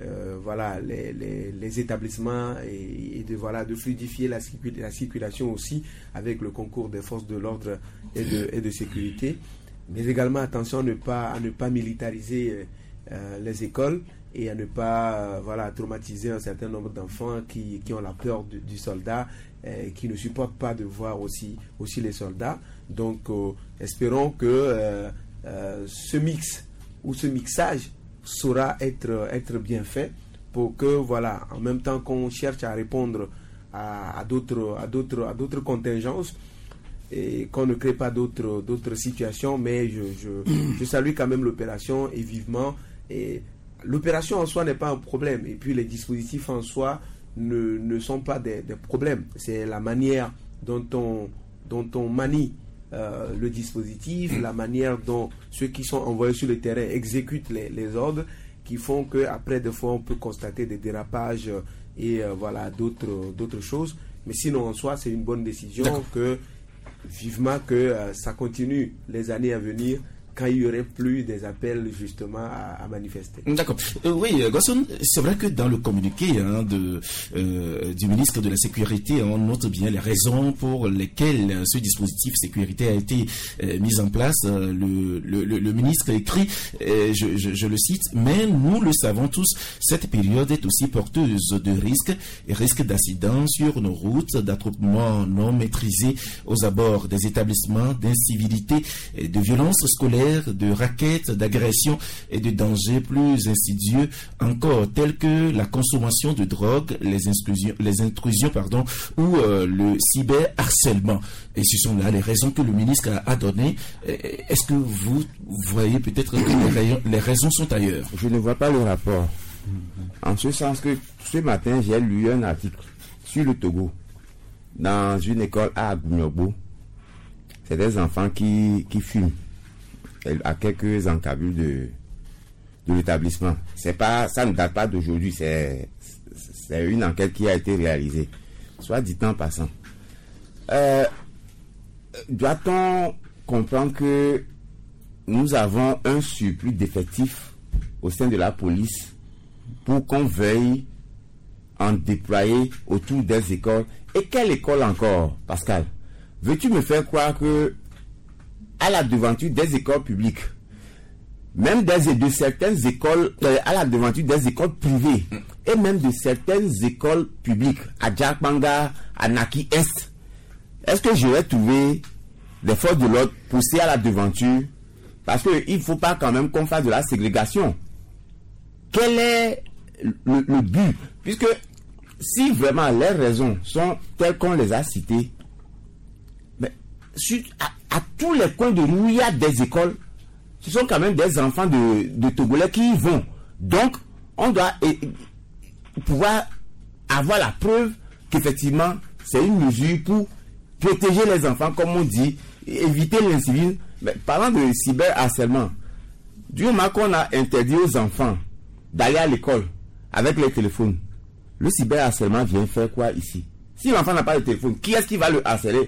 les établissements et de fluidifier la circulation aussi avec le concours des forces de l'ordre et de sécurité. Mais également, attention à ne pas militariser les écoles et à ne pas traumatiser un certain nombre d'enfants qui ont la peur du soldat, qui ne supportent pas de voir aussi les soldats. Donc, espérons que ce mix ou ce mixage saura être bien fait pour que, en même temps qu'on cherche à répondre à d'autres contingences, et qu'on ne crée pas d'autres situations. Mais je salue quand même l'opération et vivement. Et l'opération en soi n'est pas un problème. Et puis les dispositifs en soi ne sont pas des problèmes. C'est la manière dont on manie le dispositif, la manière dont ceux qui sont envoyés sur le terrain exécutent les ordres, qui font qu'après, des fois, on peut constater des dérapages et d'autres choses. Mais sinon, en soi, c'est une bonne décision vivement que ça continue les années à venir, quand il n'y aurait plus des appels justement à manifester. D'accord. Oui, Gosson, c'est vrai que dans le communiqué du ministre de la Sécurité, on note bien les raisons pour lesquelles ce dispositif sécurité a été mis en place. Le ministre écrit, je le cite, mais nous le savons tous, cette période est aussi porteuse de risques d'accidents sur nos routes, d'attroupements non maîtrisés aux abords des établissements, d'incivilité, de violences scolaires, de raquettes, d'agressions et de dangers plus insidieux encore, tels que la consommation de drogue, les intrusions ou le cyberharcèlement. Et ce sont là les raisons que le ministre a données. Est-ce que vous voyez peut-être que les raisons sont ailleurs? Je ne vois pas le rapport. En ce sens que ce matin, j'ai lu un article sur le Togo, dans une école à Agoumiobo. C'est des enfants qui fument à quelques encablures de l'établissement. Ça ne date pas d'aujourd'hui, c'est une enquête qui a été réalisée, soit dit en passant. Doit-on comprendre que nous avons un surplus d'effectifs au sein de la police pour qu'on veuille en déployer autour des écoles? Et quelle école encore, Pascal? Veux-tu me faire croire que à la devanture des écoles publiques, même de certaines écoles, à la devanture des écoles privées, et même de certaines écoles publiques, à Djakmanga, à Naki est-ce que j'aurais trouvé des forces de l'ordre poussées à la devanture? Parce qu'il ne faut pas quand même qu'on fasse de la ségrégation. Quel est le but? Puisque si vraiment les raisons sont telles qu'on les a citées, mais à tous les coins de rue, il y a des écoles. Ce sont quand même des enfants de Togolais qui y vont. Donc, on doit pouvoir avoir la preuve qu'effectivement, c'est une mesure pour protéger les enfants, comme on dit, éviter l'incivisme. Mais parlant de cyberharcèlement, du moment qu'on a interdit aux enfants d'aller à l'école avec les téléphones, le cyberharcèlement vient faire quoi ici? Si l'enfant n'a pas de téléphone, qui est-ce qui va le harceler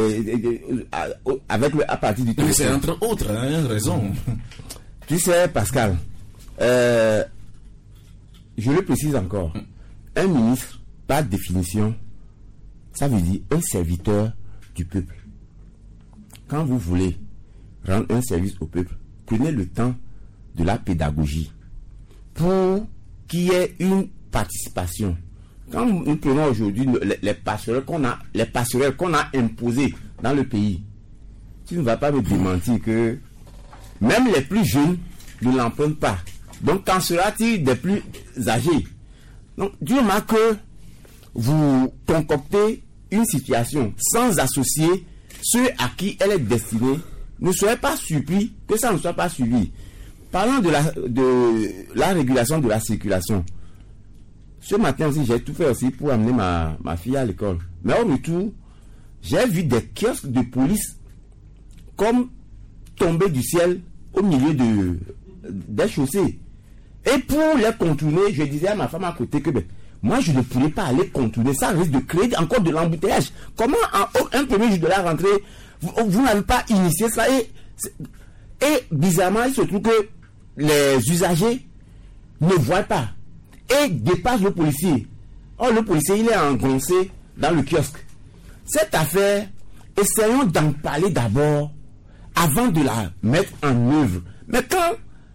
à partir du téléphone? C'est entre autres, raison. Tu sais, Pascal, je le précise encore, un ministre, par définition, ça veut dire un serviteur du peuple. Quand vous voulez rendre un service au peuple, prenez le temps de la pédagogie pour qu'il y ait une participation. Quand nous prenons aujourd'hui les passerelles qu'on a imposées dans le pays, tu ne vas pas me démentir que même les plus jeunes ne l'empruntent pas. Donc, qu'en sera-t-il des plus âgés? Donc, du moment que vous concoctez une situation sans associer ceux à qui elle est destinée, ne soyez pas surpris que ça ne soit pas suivi. Parlant de la régulation de la circulation, ce matin aussi, j'ai tout fait aussi pour amener ma fille à l'école. Mais au retour, j'ai vu des kiosques de police comme tomber du ciel au milieu des chaussées. Et pour les contourner, je disais à ma femme à côté que moi je ne pourrais pas aller contourner ça, risque de créer encore de l'embouteillage. Comment un premier jour de la rentrée, vous n'avez pas initié ça et bizarrement, il se trouve que les usagers ne voient pas et dépassent le policier. Or, le policier, il est engoncé dans le kiosque. Cette affaire, essayons d'en parler d'abord avant de la mettre en œuvre. Mais quand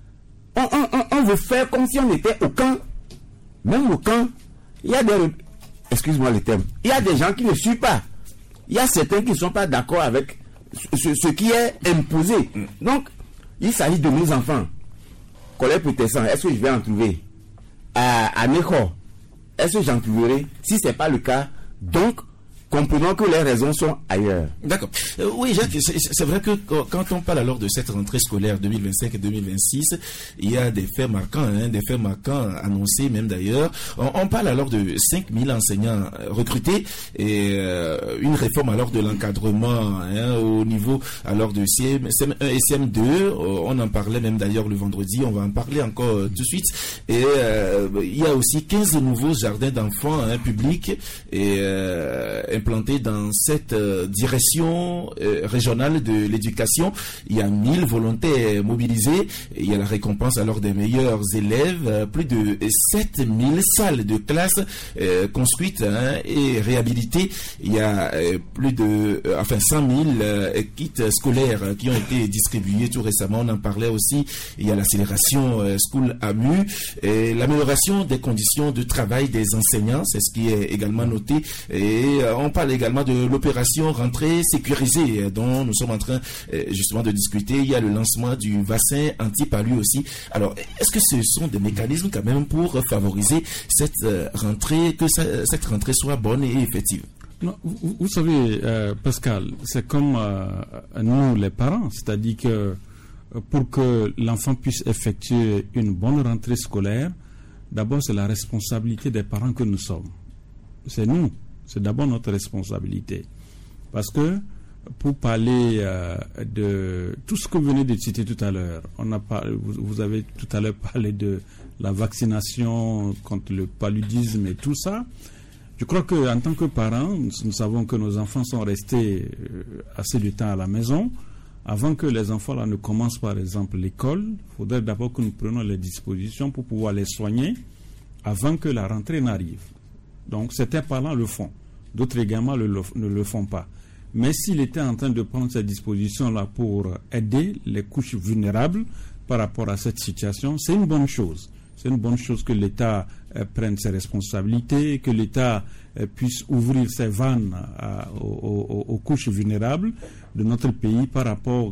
on veut faire comme si on était au camp, même au camp, il y a des... Excuse-moi le terme. Il y a des gens qui ne suivent pas. Il y a certains qui ne sont pas d'accord avec ce qui est imposé. Donc, il s'agit de mes enfants. Collègue protestant, est-ce que je vais en trouver à Neko? Est-ce que j'en trouverai? Si ce n'est pas le cas, donc, comprenons que les raisons sont ailleurs. D'accord. Oui, Jacques, c'est vrai que quand on parle alors de cette rentrée scolaire 2025 et 2026, il y a des faits marquants, annoncés même d'ailleurs. On parle alors de 5000 enseignants recrutés et une réforme alors de l'encadrement au niveau alors de CM1 et CM2. On en parlait même d'ailleurs le vendredi, on va en parler encore tout de suite. Et il y a aussi 15 nouveaux jardins d'enfants publics et implanté dans cette direction régionale de l'éducation. Il y a 1000 volontaires mobilisés. Il y a la récompense alors des meilleurs élèves. Plus de 7000 salles de classe construites et réhabilitées. Il y a plus de 100 000 kits scolaires qui ont été distribués tout récemment. On en parlait aussi. Il y a l'accélération School AMU et l'amélioration des conditions de travail des enseignants. C'est ce qui est également noté. Et on parle également de l'opération rentrée sécurisée dont nous sommes en train justement de discuter. Il y a le lancement du vaccin anti-palu aussi. Alors, est-ce que ce sont des mécanismes quand même pour favoriser cette rentrée, que cette rentrée soit bonne et effective? Non, vous savez, Pascal, c'est comme nous les parents, c'est-à-dire que pour que l'enfant puisse effectuer une bonne rentrée scolaire, d'abord c'est la responsabilité des parents que nous sommes. C'est nous. C'est d'abord notre responsabilité. Parce que, pour parler de tout ce que vous venez de citer tout à l'heure, vous avez tout à l'heure parlé de la vaccination contre le paludisme et tout ça. Je crois qu'en tant que parents, nous savons que nos enfants sont restés assez de temps à la maison. Avant que les enfants là ne commencent par exemple l'école, il faudrait d'abord que nous prenions les dispositions pour pouvoir les soigner avant que la rentrée n'arrive. Donc certains parents le font, d'autres également ne le font pas. Mais s'il était en train de prendre ces dispositions-là pour aider les couches vulnérables par rapport à cette situation, c'est une bonne chose. C'est une bonne chose que l'État prenne ses responsabilités, que l'État puisse ouvrir ses vannes aux couches vulnérables de notre pays par rapport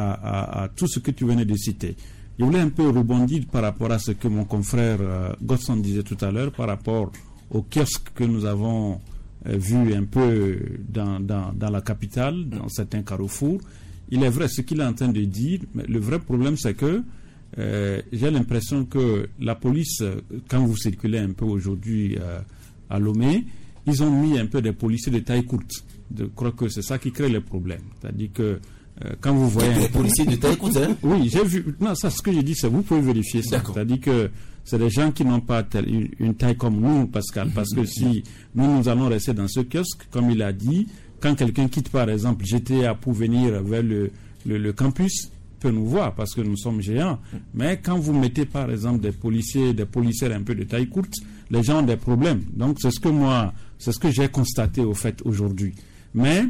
à tout ce que tu venais de citer. Je voulais un peu rebondir par rapport à ce que mon confrère Godson disait tout à l'heure par rapport au kiosque que nous avons vu un peu dans la capitale, dans certains carrefours. Il est vrai ce qu'il est en train de dire, mais le vrai problème c'est que j'ai l'impression que la police, quand vous circulez un peu aujourd'hui à Lomé, ils ont mis un peu des policiers de taille courte. Je crois que c'est ça qui crée les problèmes. C'est-à-dire que quand vous voyez... Des policiers de taille courte, hein? Oui, j'ai vu... Non, ça, ce que j'ai dit, c'est vous pouvez vérifier ça. C'est-à-dire que c'est des gens qui n'ont pas une taille comme nous, Pascal. Parce que si nous allons rester dans ce kiosque, comme il a dit, quand quelqu'un quitte par exemple GTA pour venir vers le campus, peut nous voir parce que nous sommes géants. Mais quand vous mettez par exemple des policiers un peu de taille courte, les gens ont des problèmes. Donc c'est ce que j'ai constaté au fait aujourd'hui. Mais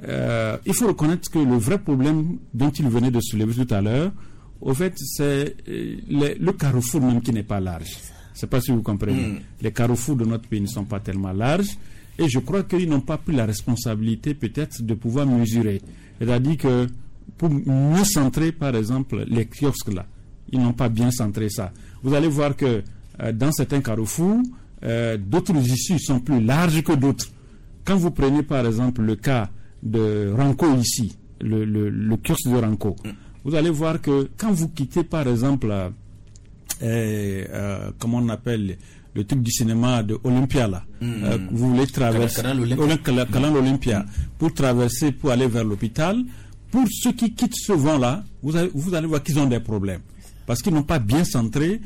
il faut reconnaître que le vrai problème dont il venait de soulever tout à l'heure, au fait, c'est le carrefour même qui n'est pas large. Je ne sais pas si vous comprenez. Les carrefours de notre pays ne sont pas tellement larges et je crois qu'ils n'ont pas pris la responsabilité peut-être de pouvoir mesurer. C'est-à-dire que pour mieux centrer par exemple les kiosques là, ils n'ont pas bien centré ça. Vous allez voir que dans certains carrefours, d'autres issues sont plus larges que d'autres. Quand vous prenez par exemple le cas de Ranco ici, le kiosque de Ranco, vous allez voir que quand vous quittez par exemple comment on appelle le truc du cinéma de Olympia là, vous voulez traverser Canal Olympia pour traverser, pour aller vers l'hôpital, pour ceux qui quittent ce vent là, vous allez voir qu'ils ont des problèmes. parce qu'ils n'ont pas bien centré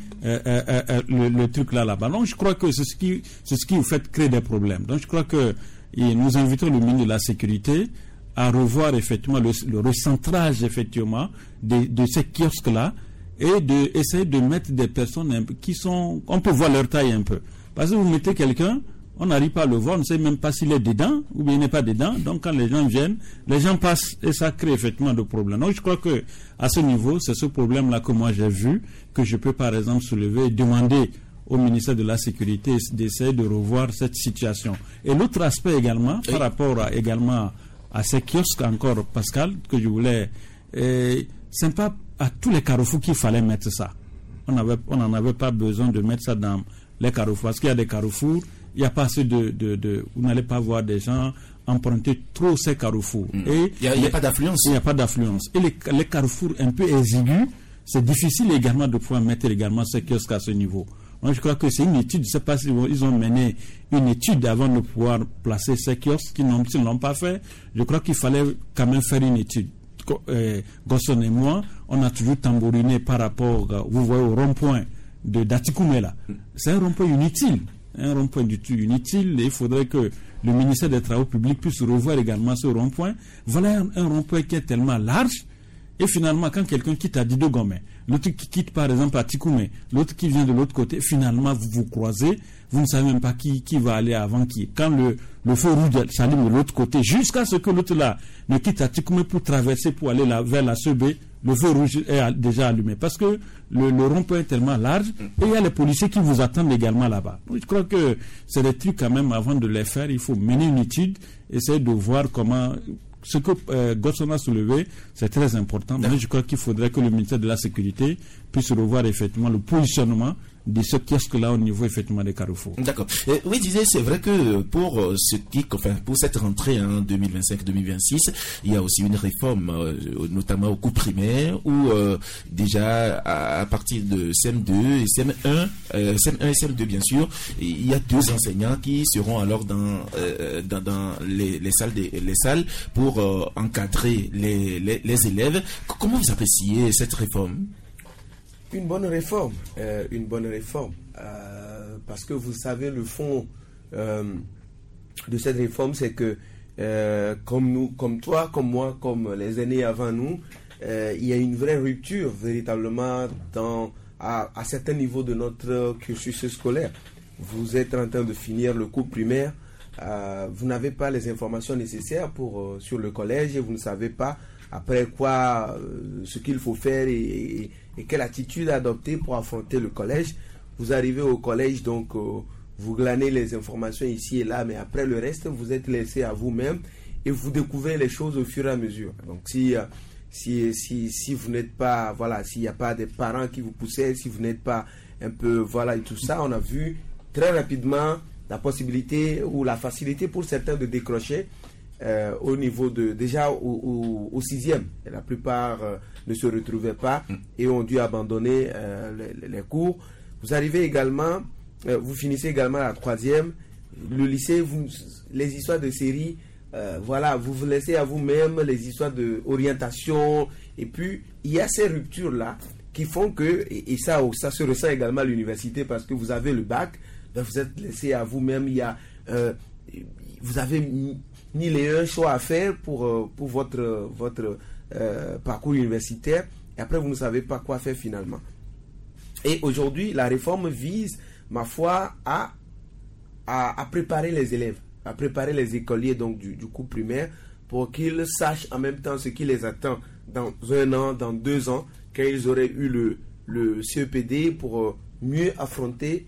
le truc là-bas. Donc je crois que c'est ce qui vous fait créer des problèmes. Donc je crois que nous invitons le ministre de la Sécurité à revoir effectivement le recentrage effectivement de ces kiosques-là et d'essayer de mettre des personnes qui sont... On peut voir leur taille un peu. Parce que vous mettez quelqu'un, on n'arrive pas à le voir, on ne sait même pas s'il est dedans ou bien il n'est pas dedans. Donc quand les gens viennent, les gens passent et ça crée effectivement des problèmes. Donc je crois que à ce niveau, c'est ce problème-là que moi j'ai vu, que je peux par exemple soulever et demander au ministère de la Sécurité d'essayer de revoir cette situation. Et l'autre aspect également, par rapport à ces kiosques encore, Pascal, que je voulais... ce n'est pas à tous les carrefours qu'il fallait mettre ça. On n'en avait pas besoin de mettre ça dans les carrefours. Parce qu'il y a des carrefours, il n'y a pas assez vous n'allez pas voir des gens emprunter trop ces carrefours. Et il n'y a pas d'affluence. Il n'y a pas d'affluence. Et les carrefours un peu exigus, c'est difficile également de pouvoir mettre également ces kiosques à ce niveau. Donc je crois que c'est une étude, je ne sais pas si ils ont mené une étude avant de pouvoir placer ces kiosques, s'ils ne l'ont pas fait. Je crois qu'il fallait quand même faire une étude. Gosson et moi, on a toujours tambouriné par rapport, vous voyez, au rond-point d'Atikoumé là. C'est un rond-point inutile. Un rond-point du tout inutile. Et il faudrait que le ministère des Travaux publics puisse revoir également ce rond-point. Voilà un rond-point qui est tellement large. Et finalement, quand quelqu'un quitte à Dido Gomé, l'autre qui quitte par exemple à Tikoumé, l'autre qui vient de l'autre côté, finalement vous vous croisez, vous ne savez même pas qui va aller avant qui. Quand le feu rouge s'allume de l'autre côté, jusqu'à ce que l'autre là ne quitte à Tikoumé pour traverser, pour aller vers la Sebé, le feu rouge est déjà allumé. Parce que le rond-point est tellement large, et il y a les policiers qui vous attendent également là-bas. Je crois que c'est des trucs quand même, avant de les faire, il faut mener une étude, essayer de voir comment... Ce que Gosson a soulevé, c'est très important. Mais je crois qu'il faudrait que le ministère de la Sécurité puisse revoir effectivement le positionnement de ce kiosque-là au niveau effectivement des carrefours. D'accord. Oui, disais, c'est vrai que pour cette rentrée en 2025-2026, il y a aussi une réforme, notamment au cours primaire, où déjà à partir de CM2 et CM1 et CM2 bien sûr, il y a 2 enseignants qui seront alors dans les salles pour encadrer les élèves. Comment vous appréciez cette réforme? Une bonne réforme, parce que vous savez, le fond de cette réforme, c'est que comme toi, comme moi, comme les aînés avant nous, il y a une vraie rupture véritablement à certains niveaux de notre cursus scolaire. Vous êtes en train de finir le cours primaire, vous n'avez pas les informations nécessaires sur le collège et vous ne savez pas après quoi ce qu'il faut faire et quelle attitude adopter pour affronter le collège. Vous arrivez au collège, donc vous glanez les informations ici et là, mais après le reste, vous êtes laissé à vous-même et vous découvrez les choses au fur et à mesure. Donc si vous n'êtes pas, voilà, s'il n'y a pas des parents qui vous poussaient, si vous n'êtes pas un peu, voilà, et tout ça, on a vu très rapidement la possibilité ou la facilité pour certains de décrocher au niveau déjà au 6e. Et la plupart ne se retrouvaient pas et ont dû abandonner les cours. Vous arrivez également, vous finissez également à la 3e. Le lycée, les histoires de série, voilà, vous vous laissez à vous-même, les histoires d'orientation. Et puis, il y a ces ruptures-là qui font que, et ça se ressent également à l'université parce que vous avez le bac, ben vous êtes laissé à vous-même. Il y a, vous avez ni les un choix à faire pour votre parcours universitaire et après vous ne savez pas quoi faire finalement. Et aujourd'hui, la réforme vise, ma foi, à préparer les élèves, à préparer les écoliers donc du cours primaire pour qu'ils sachent en même temps ce qui les attend dans 1 an, dans 2 ans, quand ils auraient eu le CEPD pour mieux affronter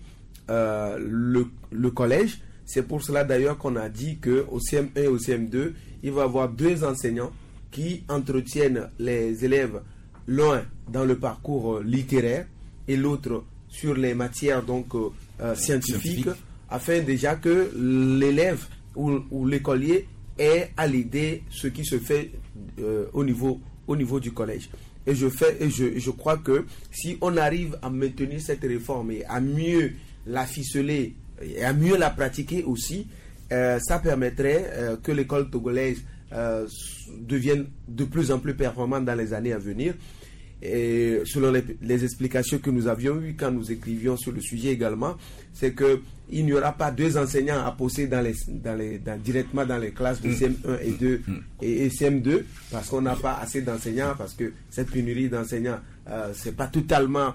le collège. C'est pour cela d'ailleurs qu'on a dit qu'au CM1 et au CM2, il va y avoir 2 enseignants qui entretiennent les élèves, l'un dans le parcours littéraire et l'autre sur les matières donc scientifiques, afin déjà que l'élève ou l'écolier ait à l'aider ce qui se fait au niveau du collège. Et je crois que si on arrive à maintenir cette réforme et à mieux la ficeler et à mieux la pratiquer aussi, ça permettrait que l'école togolaise devienne de plus en plus performante dans les années à venir. et selon les explications que nous avions eues quand nous écrivions sur le sujet également, c'est qu'il n'y aura pas 2 enseignants à poster directement dans les classes de CM1 et 2 et CM2, parce qu'on n'a pas assez d'enseignants, parce que cette pénurie d'enseignants, c'est pas totalement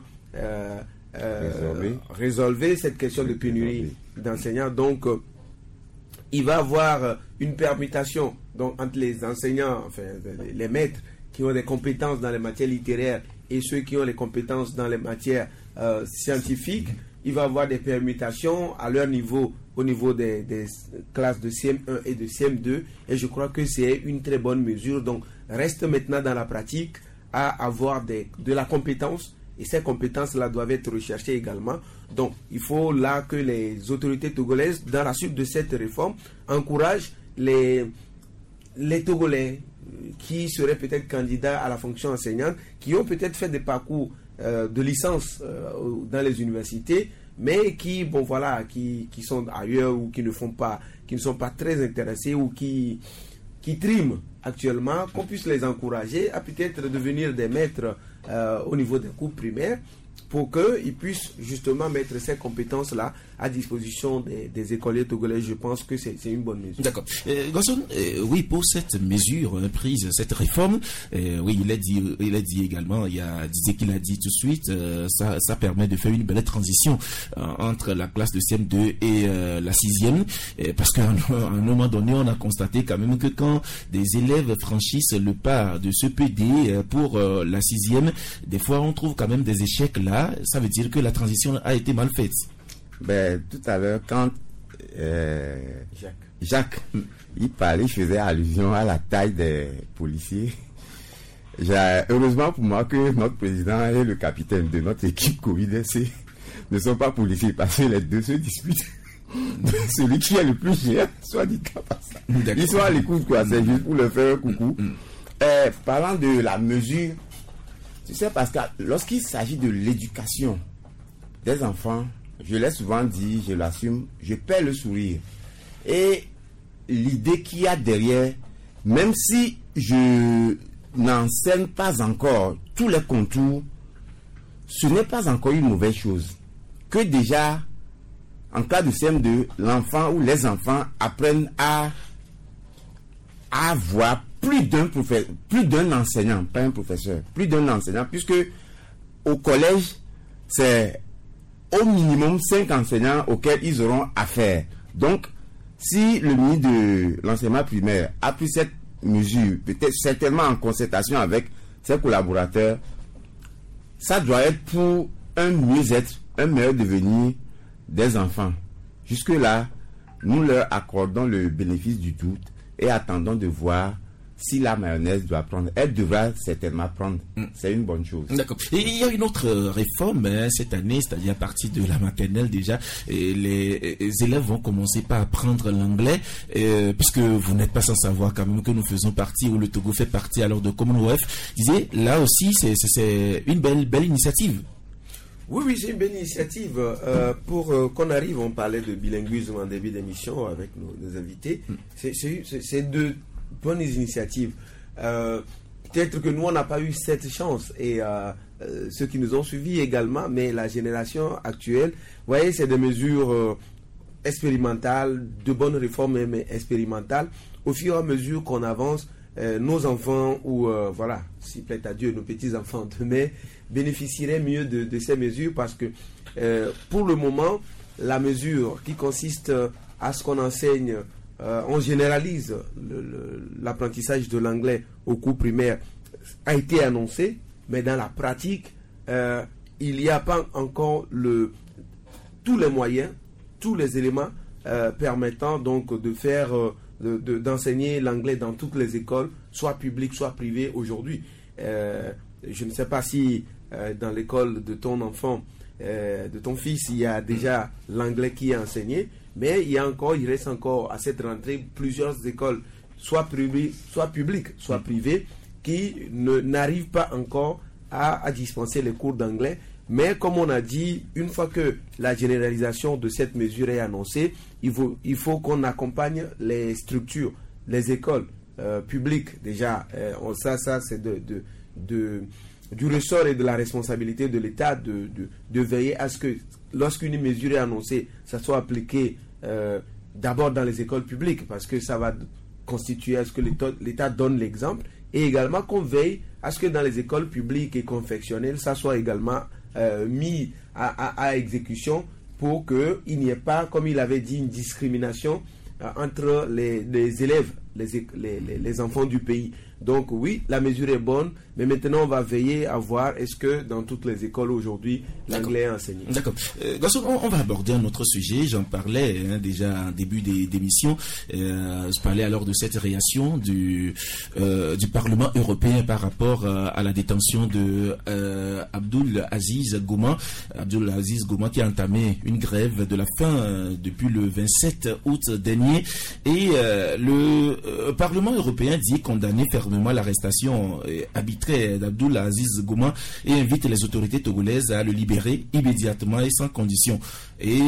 résolver cette question de pénurie d'enseignants. Donc, il va y avoir une permutation donc, entre les enseignants, enfin, les maîtres qui ont des compétences dans les matières littéraires et ceux qui ont les compétences dans les matières scientifiques. Il va y avoir des permutations à leur niveau, au niveau des classes de CM1 et de CM2. Et je crois que c'est une très bonne mesure. Donc, reste maintenant dans la pratique à avoir de la compétence. Et ces compétences-là doivent être recherchées également. Donc, il faut là que les autorités togolaises, dans la suite de cette réforme, encouragent les Togolais qui seraient peut-être candidats à la fonction enseignante, qui ont peut-être fait des parcours de licence dans les universités, mais qui, bon voilà, qui sont ailleurs ou qui ne sont pas très intéressés ou qui triment actuellement, qu'on puisse les encourager à peut-être devenir des maîtres au niveau des cours primaires, pour qu'ils puissent justement mettre ces compétences-là à disposition des écoliers togolais. Je pense que c'est une bonne mesure. D'accord. Gosson, oui, pour cette mesure prise, cette réforme, oui, il a dit également, Didier qu'il a dit tout de suite, ça permet de faire une belle transition entre la classe de CM2 et la 6e, parce qu'à un moment donné, on a constaté quand même que quand des élèves franchissent le pas de ce PD pour la 6e, des fois on trouve quand même des échecs là. Ça veut dire que la transition a été mal faite. Ben, tout à l'heure, quand Jacques, il parlait, il faisait allusion à la taille des policiers. Heureusement pour moi que notre président et le capitaine de notre équipe Covid-SC ne sont pas policiers, parce que les deux se disputent. Celui qui est le plus cher, soit dit comme ça. Ils sont à l'écoute, quoi. C'est juste pour leur faire un coucou. Parlant de la mesure, tu sais, parce que lorsqu'il s'agit de l'éducation des enfants, je l'ai souvent dit, je l'assume, je perds le sourire. Et l'idée qu'il y a derrière, même si je n'enseigne pas encore tous les contours, ce n'est pas encore une mauvaise chose. Que déjà, en cas de CM2, l'enfant ou les enfants apprennent à avoir plus d'un enseignant, pas un professeur, plus d'un enseignant, puisque au collège, c'est au minimum 5 enseignants auxquels ils auront affaire. Donc, si le ministre de l'enseignement primaire a pris cette mesure, peut-être certainement en concertation avec ses collaborateurs, ça doit être pour un mieux-être, un meilleur devenir des enfants. Jusque-là, nous leur accordons le bénéfice du doute et attendons de voir si la mayonnaise doit prendre. Elle devra certainement prendre. C'est une bonne chose. D'accord. Et il y a une autre réforme cette année, c'est-à-dire à partir de la maternelle déjà, et les élèves vont commencer par apprendre l'anglais, puisque vous n'êtes pas sans savoir quand même que nous faisons partie, ou le Togo fait partie alors de Commonwealth. Je disais, là aussi, c'est une belle initiative. Oui, c'est une belle initiative. Pour qu'on arrive, on parlait de bilinguisme en début d'émission avec nos invités. C'est deux bonnes initiatives. Peut-être que nous, on n'a pas eu cette chance, et ceux qui nous ont suivis également, mais la génération actuelle, vous voyez, c'est des mesures expérimentales, de bonnes réformes, mais expérimentales. Au fur et à mesure qu'on avance, nos enfants, ou voilà, s'il plaît à Dieu, nos petits-enfants demain, bénéficieraient mieux de ces mesures, parce que pour le moment, la mesure qui consiste à ce qu'on enseigne, on généralise l'apprentissage de l'anglais au cours primaire, a été annoncée, mais dans la pratique, il n'y a pas encore tous les moyens, tous les éléments permettant donc de faire d'enseigner l'anglais dans toutes les écoles, soit publiques, soit privées aujourd'hui. Je ne sais pas si dans l'école de ton enfant, de ton fils, il y a déjà l'anglais qui est enseigné, mais il reste encore à cette rentrée plusieurs écoles, soit publiques, soit privées, qui n'arrivent pas encore à dispenser les cours d'anglais. Mais comme on a dit, une fois que la généralisation de cette mesure est annoncée, il faut qu'on accompagne les structures, les écoles publiques déjà. Ça c'est du ressort et de la responsabilité de l'État de veiller à ce que lorsqu'une mesure est annoncée, ça soit appliqué d'abord dans les écoles publiques, parce que ça va constituer à ce que l'État donne l'exemple, et également qu'on veille à ce que dans les écoles publiques et confessionnelles, ça soit également mis à exécution pour qu'il n'y ait pas, comme il avait dit, une discrimination entre les élèves, les enfants du pays. Donc oui, la mesure est bonne, mais maintenant on va veiller à voir est-ce que dans toutes les écoles aujourd'hui, l'anglais est enseigné. D'accord. Gaston, on va aborder un autre sujet. J'en parlais déjà en début d'émission. Je parlais alors de cette réaction du Parlement européen par rapport à la détention de Abdul Aziz Gouma. Abdul Aziz Gouma qui a entamé une grève de la faim depuis le 27 août dernier. Et le Parlement européen dit condamner fermement l'arrestation arbitraire d'Abdul Aziz Gouma et invite les autorités togolaises à le libérer immédiatement et sans condition. Et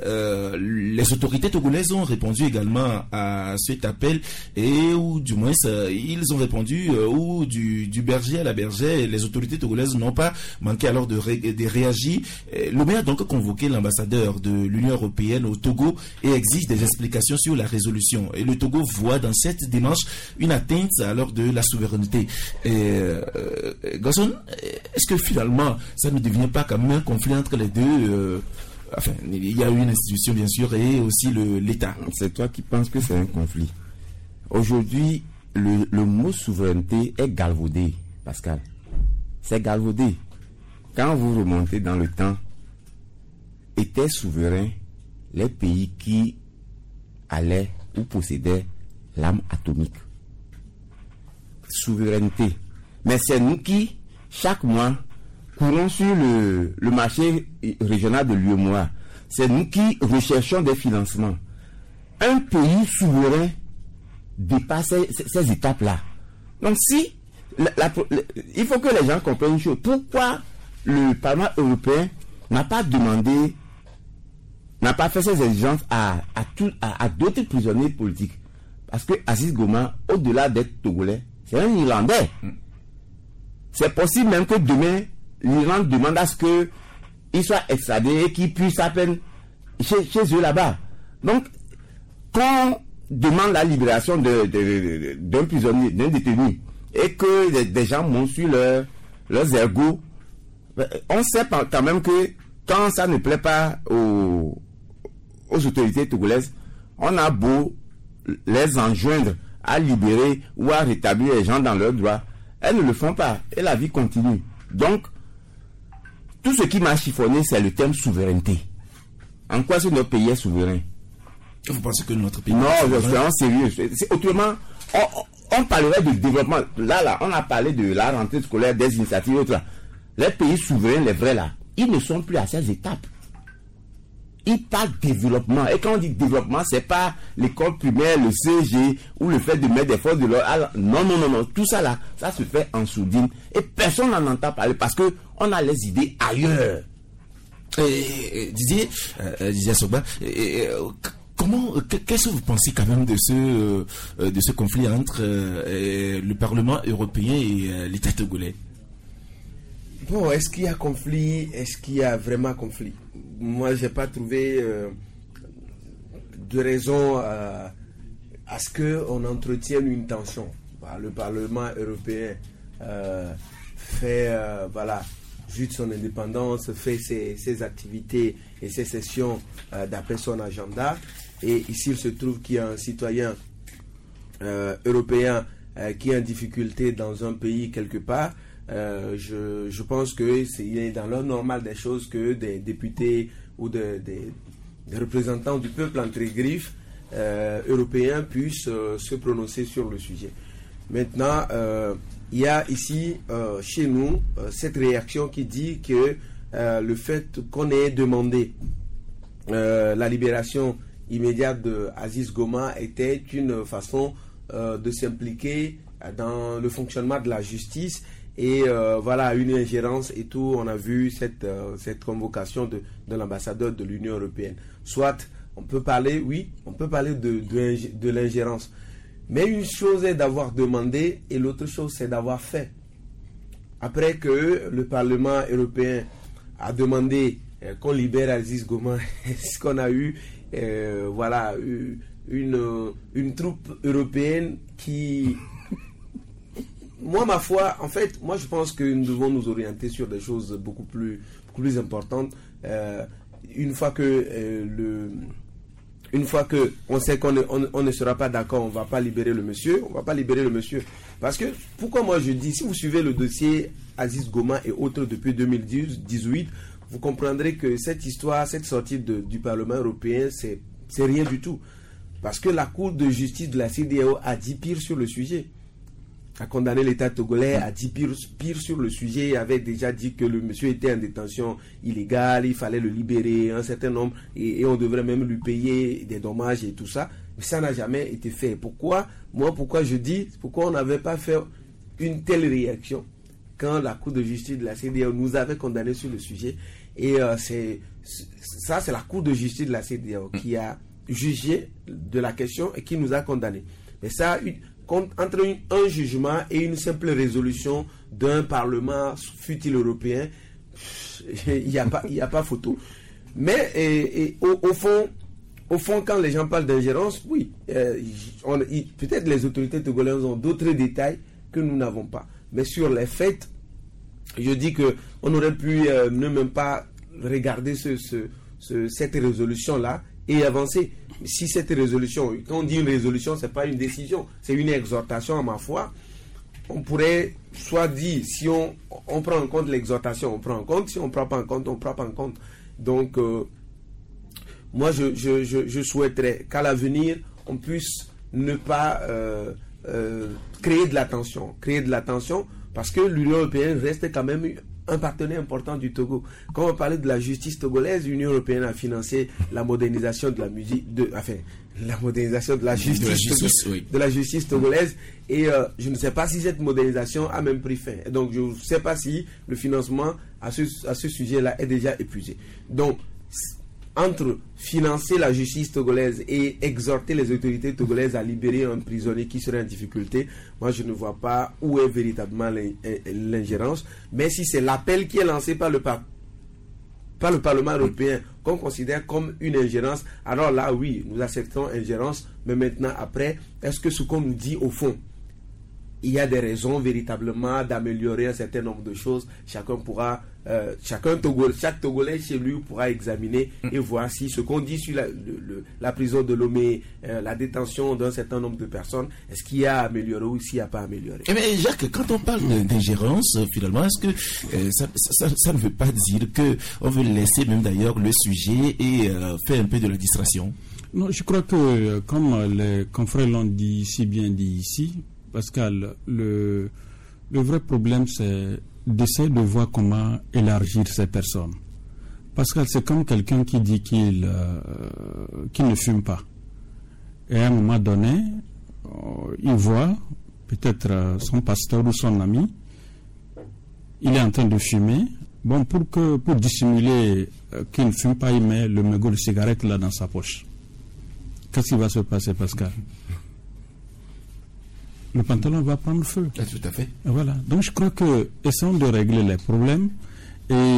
les autorités togolaises ont répondu également à cet appel, et ou du moins ils ont répondu ou du berger à la bergère. Les autorités togolaises n'ont pas manqué alors de réagir. L'OME a donc convoqué l'ambassadeur de l'Union européenne au Togo et exige des explications sur la résolution. Et le Togo voit dans cette démarche une atteinte alors de la souveraineté. Gaston, est-ce que finalement ça ne devient pas quand même un conflit entre les deux? Enfin, il y a une institution bien sûr et aussi l'État. C'est toi qui penses que c'est un conflit. Aujourd'hui, le mot souveraineté est galvaudé, Pascal. C'est galvaudé. Quand vous remontez dans le temps, étaient souverains les pays qui allaient ou possédaient l'arme atomique. Souveraineté. Mais c'est nous qui, chaque mois, courons sur le marché régional de l'UEMOA. C'est nous qui recherchons des financements. Un pays souverain dépasse ces étapes-là. Donc si, il faut que les gens comprennent une chose. Pourquoi le Parlement européen n'a pas demandé, n'a pas fait ses exigences à d'autres prisonniers politiques? Parce que Aziz Gouma, au-delà d'être togolais, c'est un Irlandais. C'est possible même que demain, l'Irlande demande à ce qu'il soit extradé et qu'il puisse à peine chez eux là-bas. Donc, quand on demande la libération d'un prisonnier, d'un détenu, et que des gens montent sur leurs ergots, on sait quand même que quand ça ne plaît pas aux autorités togolaises, on a beau les enjoindre à libérer ou à rétablir les gens dans leurs droits, elles ne le font pas et la vie continue. Donc, tout ce qui m'a chiffonné, c'est le terme souveraineté. En quoi est-ce que notre pays est souverain? Vous pensez que notre pays... Non, je suis en sérieux. Autrement, on parlerait de développement. Là, on a parlé de la rentrée scolaire, des initiatives, autres. Les pays souverains, les vrais là, ils ne sont plus à ces étapes. Ils parlent développement. Et quand on dit développement, c'est pas l'école primaire, le CG, ou le fait de mettre des forces de l'ordre. Non. Tout ça là, ça se fait en sourdine. Et personne n'en entend parler parce que on a les idées ailleurs. Didier Soba, qu'est-ce que vous pensez quand même de ce conflit entre le Parlement européen et l'État togolais? Bon, est-ce qu'il y a conflit? Est-ce qu'il y a vraiment conflit? Moi, j'ai pas trouvé de raison à ce qu'on entretienne une tension. Le Parlement européen fait juste son indépendance, fait ses activités et ses sessions d'après son agenda. Et ici, il se trouve qu'il y a un citoyen européen qui est en difficulté dans un pays quelque part. Je pense qu'il est dans l'ordre normal des choses que des députés ou des représentants du peuple entre griffes européens puissent se prononcer sur le sujet. Maintenant, il y a ici chez nous cette réaction qui dit que le fait qu'on ait demandé la libération immédiate de Aziz Gouma était une façon de s'impliquer dans le fonctionnement de la justice. Et une ingérence et tout. On a vu cette convocation de l'ambassadeur de l'Union européenne. Soit on peut parler de l'ingérence. Mais une chose est d'avoir demandé et l'autre chose c'est d'avoir fait. après que le Parlement européen a demandé qu'on libère Aziz Goma, est-ce qu'on a eu une troupe européenne qui... Moi, ma foi, en fait, moi je pense que nous devons nous orienter sur des choses beaucoup plus importantes. Une fois que on sait qu'on ne sera pas d'accord, on ne va pas libérer le monsieur. Parce que, pourquoi moi je dis, si vous suivez le dossier Aziz Goma et autres depuis 2018, vous comprendrez que cette histoire, cette sortie du Parlement européen, c'est rien du tout. Parce que la Cour de justice de la CEDEAO a dit pire sur le sujet. A condamné l'État togolais, a dit pire sur le sujet, avait déjà dit que le monsieur était en détention illégale, il fallait le libérer, un certain nombre, et on devrait même lui payer des dommages et tout ça. Mais ça n'a jamais été fait. Pourquoi on n'avait pas fait une telle réaction quand la Cour de justice de la CEDEAO nous avait condamné sur le sujet? Et c'est la Cour de justice de la CEDEAO qui a jugé de la question et qui nous a condamnés. Mais ça, entre un jugement et une simple résolution d'un Parlement, fût-il européen, il n'y a pas photo. Mais au fond, quand les gens parlent d'ingérence, oui, peut-être les autorités togolaises ont d'autres détails que nous n'avons pas. Mais sur les faits, je dis qu'on aurait pu ne même pas regarder cette résolution-là et avancer. Si cette résolution, quand on dit une résolution, ce n'est pas une décision, c'est une exhortation à ma foi. On pourrait soit dire, si on prend en compte l'exhortation, on prend en compte, si on ne prend pas en compte, on ne prend pas en compte. Donc, moi, je souhaiterais qu'à l'avenir, on puisse ne pas créer de la tension, parce que l'Union européenne reste quand même un partenaire important du Togo. Quand on parlait de la justice togolaise, l'Union européenne a financé la modernisation de la justice togolaise, et je ne sais pas si cette modernisation a même pris fin. Et donc je ne sais pas si le financement à ce sujet-là est déjà épuisé. Donc entre financer la justice togolaise et exhorter les autorités togolaises à libérer un prisonnier qui serait en difficulté, moi je ne vois pas où est véritablement l'ingérence. Mais si c'est l'appel qui est lancé par le Parlement européen qu'on considère comme une ingérence, alors là oui, nous acceptons ingérence. Mais maintenant, après, est-ce que ce qu'on nous dit au fond, il y a des raisons véritablement d'améliorer un certain nombre de choses? Chaque Togolais chez lui pourra examiner et voir si ce qu'on dit sur la prison de Lomé, la détention d'un certain nombre de personnes, est-ce qu'il y a amélioré ou s'il n'y a pas amélioré. Mais Jacques, quand on parle d'ingérence, finalement, est-ce que ça ne veut pas dire qu'on veut laisser même d'ailleurs le sujet et faire un peu de la distraction? Non, je crois que, comme les confrères l'ont si bien dit ici, Pascal, le vrai problème, c'est d'essayer de voir comment élargir ces personnes. Pascal, c'est comme quelqu'un qui dit qu'il ne fume pas. Et à un moment donné, il voit peut-être son pasteur ou son ami, il est en train de fumer. Bon, pour dissimuler qu'il ne fume pas, il met le mégot de cigarette là dans sa poche. Qu'est-ce qui va se passer, Pascal? Le pantalon va prendre feu. Ah, tout à fait. Voilà. Donc je crois que essayons de régler les problèmes et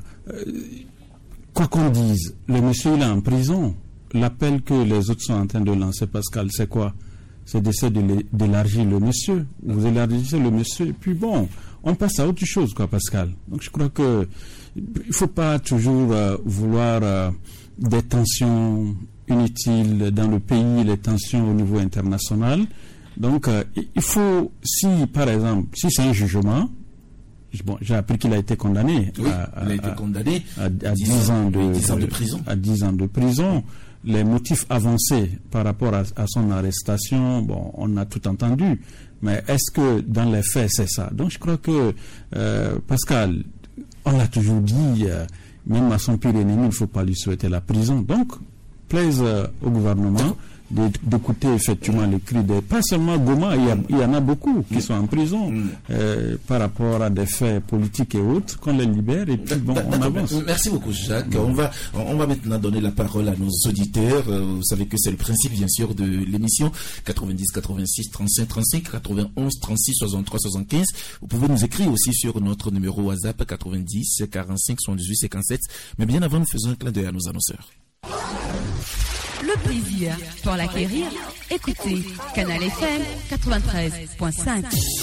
quoi qu'on dise, le monsieur il est en prison. L'appel que les autres sont en train de lancer, Pascal, c'est quoi? C'est d'essayer d'élargir le monsieur. Vous élargissez le monsieur et puis bon, on passe à autre chose, quoi, Pascal. Donc je crois que il faut pas toujours vouloir des tensions inutiles dans le pays, les tensions au niveau international. Donc, il faut, si par exemple, si c'est un jugement, bon, j'ai appris qu'il a été condamné. Oui, il a été condamné à 10 ans de prison. À 10 ans de prison. Les motifs avancés par rapport à son arrestation, bon, on a tout entendu. Mais est-ce que dans les faits, c'est ça? Donc, je crois que, Pascal, on l'a toujours dit, même à son pire ennemi, il ne faut pas lui souhaiter la prison. Donc, plaise au gouvernement d'écouter effectivement les cris pas seulement Goma, il y en a beaucoup qui sont en prison par rapport à des faits politiques et autres, qu'on les libère et puis bon, on avance. Merci beaucoup Jacques. On va maintenant donner la parole à nos auditeurs. Vous savez que c'est le principe bien sûr de l'émission 90 86 35 35 91 36 63 75. Vous pouvez nous écrire aussi sur notre numéro WhatsApp 90 45 78 57. Mais bien avant, nous faisons un clin d'œil à nos annonceurs. Le plaisir pour l'acquérir, écoutez Canal FM 93.5.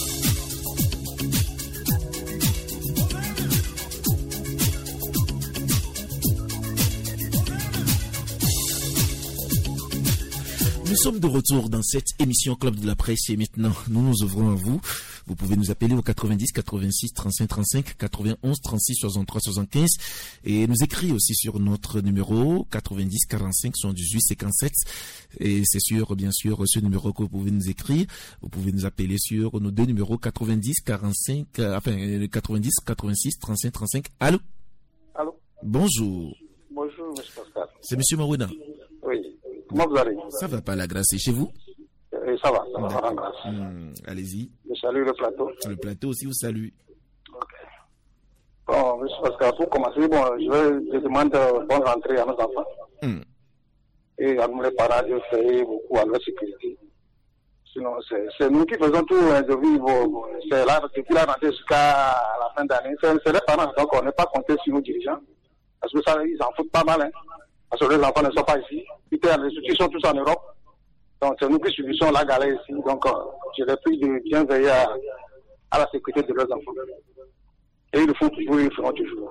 Nous sommes de retour dans cette émission Club de la Presse et maintenant nous nous ouvrons à vous. Vous pouvez nous appeler au 90 86 35 35 91 36 63 75 et nous écrire aussi sur notre numéro 90 45 78 57 et c'est sûr bien sûr ce numéro que vous pouvez nous écrire. Vous pouvez nous appeler sur nos deux numéros 90 45 90 86 35 35. Allô? Allô? Bonjour. Bonjour M. Pascal. C'est M. Mawena. Oui. Comment vous allez? Ça va pas la grâce, et chez vous? Ça va la grâce. Allez-y. Je salue le plateau. Le plateau aussi vous salue. Ok. Bon, M. Pascal, pour commencer, je demande bonne rentrée à nos enfants. Et à nous les parents de faire beaucoup à leur sécurité. Sinon, c'est nous qui faisons tout de vivre. C'est là, depuis la rentrée jusqu'à la fin d'année. C'est les parents, donc on n'est pas compté sur nos dirigeants. Parce que ça, ils en foutent pas mal, parce que les enfants ne sont pas ici. Les institutions sont tous en Europe. Donc c'est nous qui subissons la galère ici. Donc je les prie de bien veiller à la sécurité de leurs enfants. Et ils le font toujours, ils le feront toujours.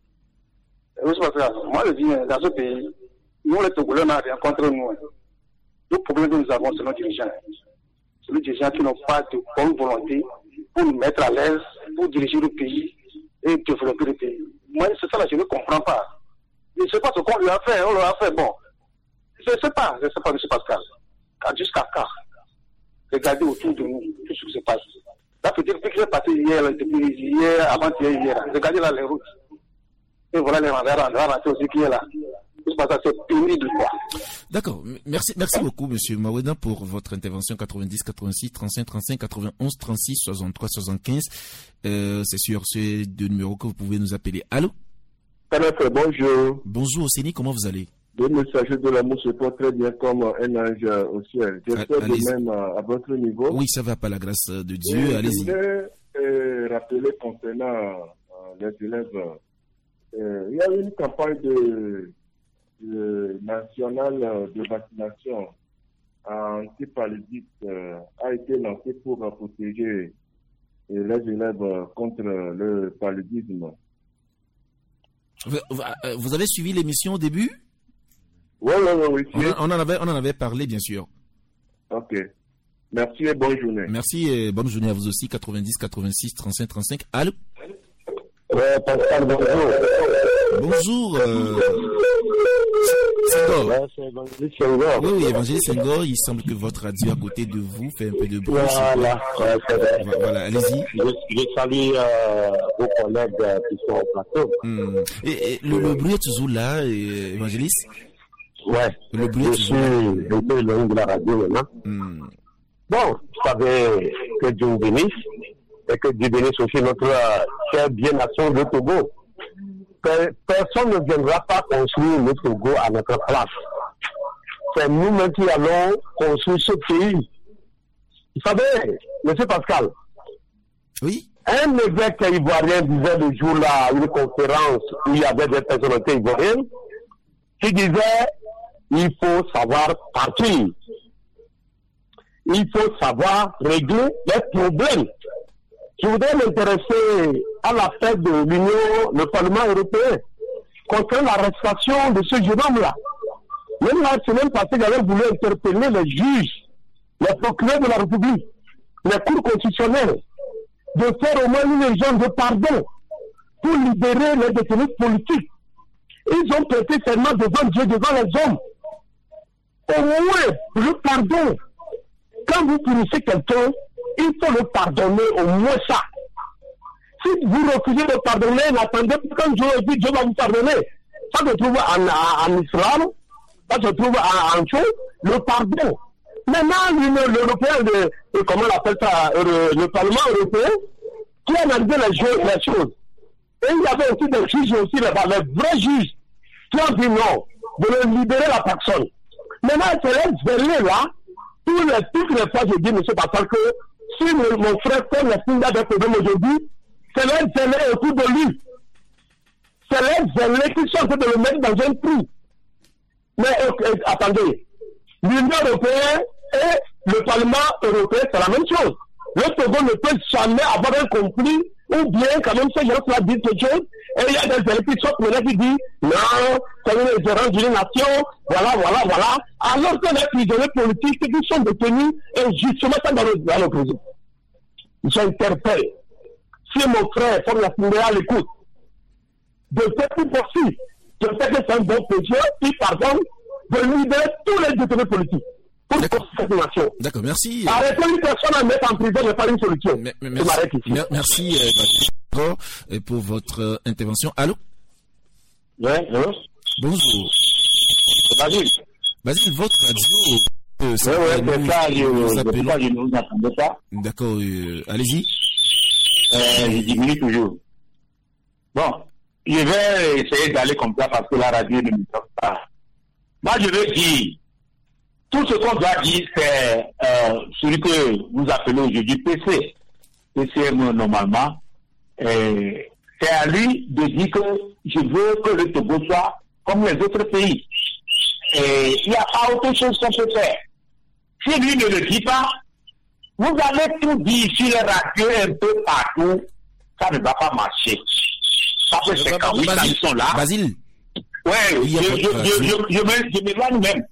Et aussi parce que moi je dis, dans ce pays, nous les Togolais, on n'a rien contre nous. Le problème que nous avons, c'est nos dirigeants. C'est les dirigeants qui n'ont pas de bonne volonté pour nous mettre à l'aise, pour diriger le pays et développer le pays. Moi, c'est ça là, je ne comprends pas. Je ne sais pas ce qu'on lui a fait, on lui a fait, bon. Je ne sais pas, M. Pascal. Jusqu'à quand? Regardez autour de nous tout ce qui se passe. Là, peut-être que j'ai passé depuis hier, avant-hier, regardez là les routes. Et voilà les rentrées aussi qui est là. C'est pénible, quoi. D'accord. Merci beaucoup, M. Mawena, pour votre intervention 90 86 35 35 91 36 63 75. C'est sur ces deux numéros que vous pouvez nous appeler. Allô? Bonjour. Bonjour, Oseni, comment vous allez? Le messager de l'amour se porte très bien comme un ange au ciel. J'espère de même à votre niveau. Oui, ça va par la grâce de Dieu. Allez-y. Je voulais rappeler concernant les élèves. Il y a une campagne nationale de vaccination anti-paludisme a été lancée pour protéger les élèves contre le paludisme. Vous avez suivi l'émission au début? Oui. On en avait parlé, bien sûr. Ok. Merci et bonne journée. Merci et bonne journée à vous aussi. 90 86 35 35. Allô? Pascal, bonjour. Bonjour. Senghor. Ouais, c'est Évangéliste Senghor. Oui, Évangéliste Senghor, il semble que votre radio à côté de vous fait un peu de bruit. Voilà, allez-y. Je salue vos collègues qui sont au plateau. Et le bruit est toujours là, Évangéliste? Ouais. Le bruit est toujours là. Je suis un peu loin de la radio maintenant. Bon, vous savez que Dieu nous bénisse et que Dieu bénisse aussi notre chère bien nation de Togo. Personne ne viendra pas construire le Togo à notre place. C'est nous-mêmes qui allons construire ce pays. Vous savez, M. Pascal, oui. Un évêque ivoirien disait le jour-là à une conférence où il y avait des personnalités ivoiriennes qui disaient il faut savoir partir. Il faut savoir régler les problèmes. Je voudrais m'intéresser à la fête de l'Union, le Parlement européen, concernant l'arrestation de ce jeune homme-là. Même la semaine passée, j'avais voulu interpeller les juges, les procureurs de la République, les cours constitutionnels, de faire au moins une légende de pardon pour libérer les détenus politiques. Ils ont prêté serment devant Dieu, devant les hommes. Au moins, le pardon. Quand vous punissez quelqu'un, il faut le pardonner, au moins ça. Si vous refusez de pardonner, n'attendez pas quand Dieu dit Dieu va vous pardonner. Ça se trouve en islam, ça se trouve en chose, le pardon. Maintenant, l'Union européenne, comment on appelle ça, le Parlement européen, qui a analysé les choses. Et il y avait aussi des juges aussi là-bas, les vrais juges, qui ont dit non, de libérer la personne. Maintenant, c'est les zélés là, toutes les fois je dis, M. Bassal, que si mon frère fait le signe d'un problème aujourd'hui, c'est les zélés autour de lui. C'est les zélés qui sont en train de le mettre dans un trou. Mais attendez, l'Union européenne et le Parlement européen, c'est la même chose. Le Togo ne peut jamais avoir un conflit, ou bien quand même ces gens-là disent quelque chose, et il y a des élèves qui sortent maintenant qui disent non, c'est une erreur d'une nation, voilà. Alors que les prisonniers politiques qui sont détenus injustement dans le prison. Ils sont interpellés. Si mon frère, comme la Sénégal à l'écoute, de faire tout possible, je sais que c'est un bon pécheur, qui pardonne de libérer tous les détenus politiques. D'accord, merci. Arrêtez une personne à mettre en prison n'est pas une solution. Merci pour votre intervention. Allô? Oui, allô? Bonjour. Basile, votre radio. Oui, c'est ça, je nous attendais pas. D'accord, allez-y. Je diminue toujours. Bon, je vais essayer d'aller comme ça parce que la radio ne me trouve pas. Moi, je veux dire, tout ce qu'on doit dire, c'est celui que vous appelez aujourd'hui PC. PCM normalement. C'est à lui de dire que je veux que le Togo soit comme les autres pays. Et il n'y a pas autre chose qu'on peut faire. Si lui ne le dit pas, vous allez tout dire sur les radios un peu partout, ça ne va pas marcher. Parce que c'est quand ils sont là. Basile. Ouais, je m'éloigne même.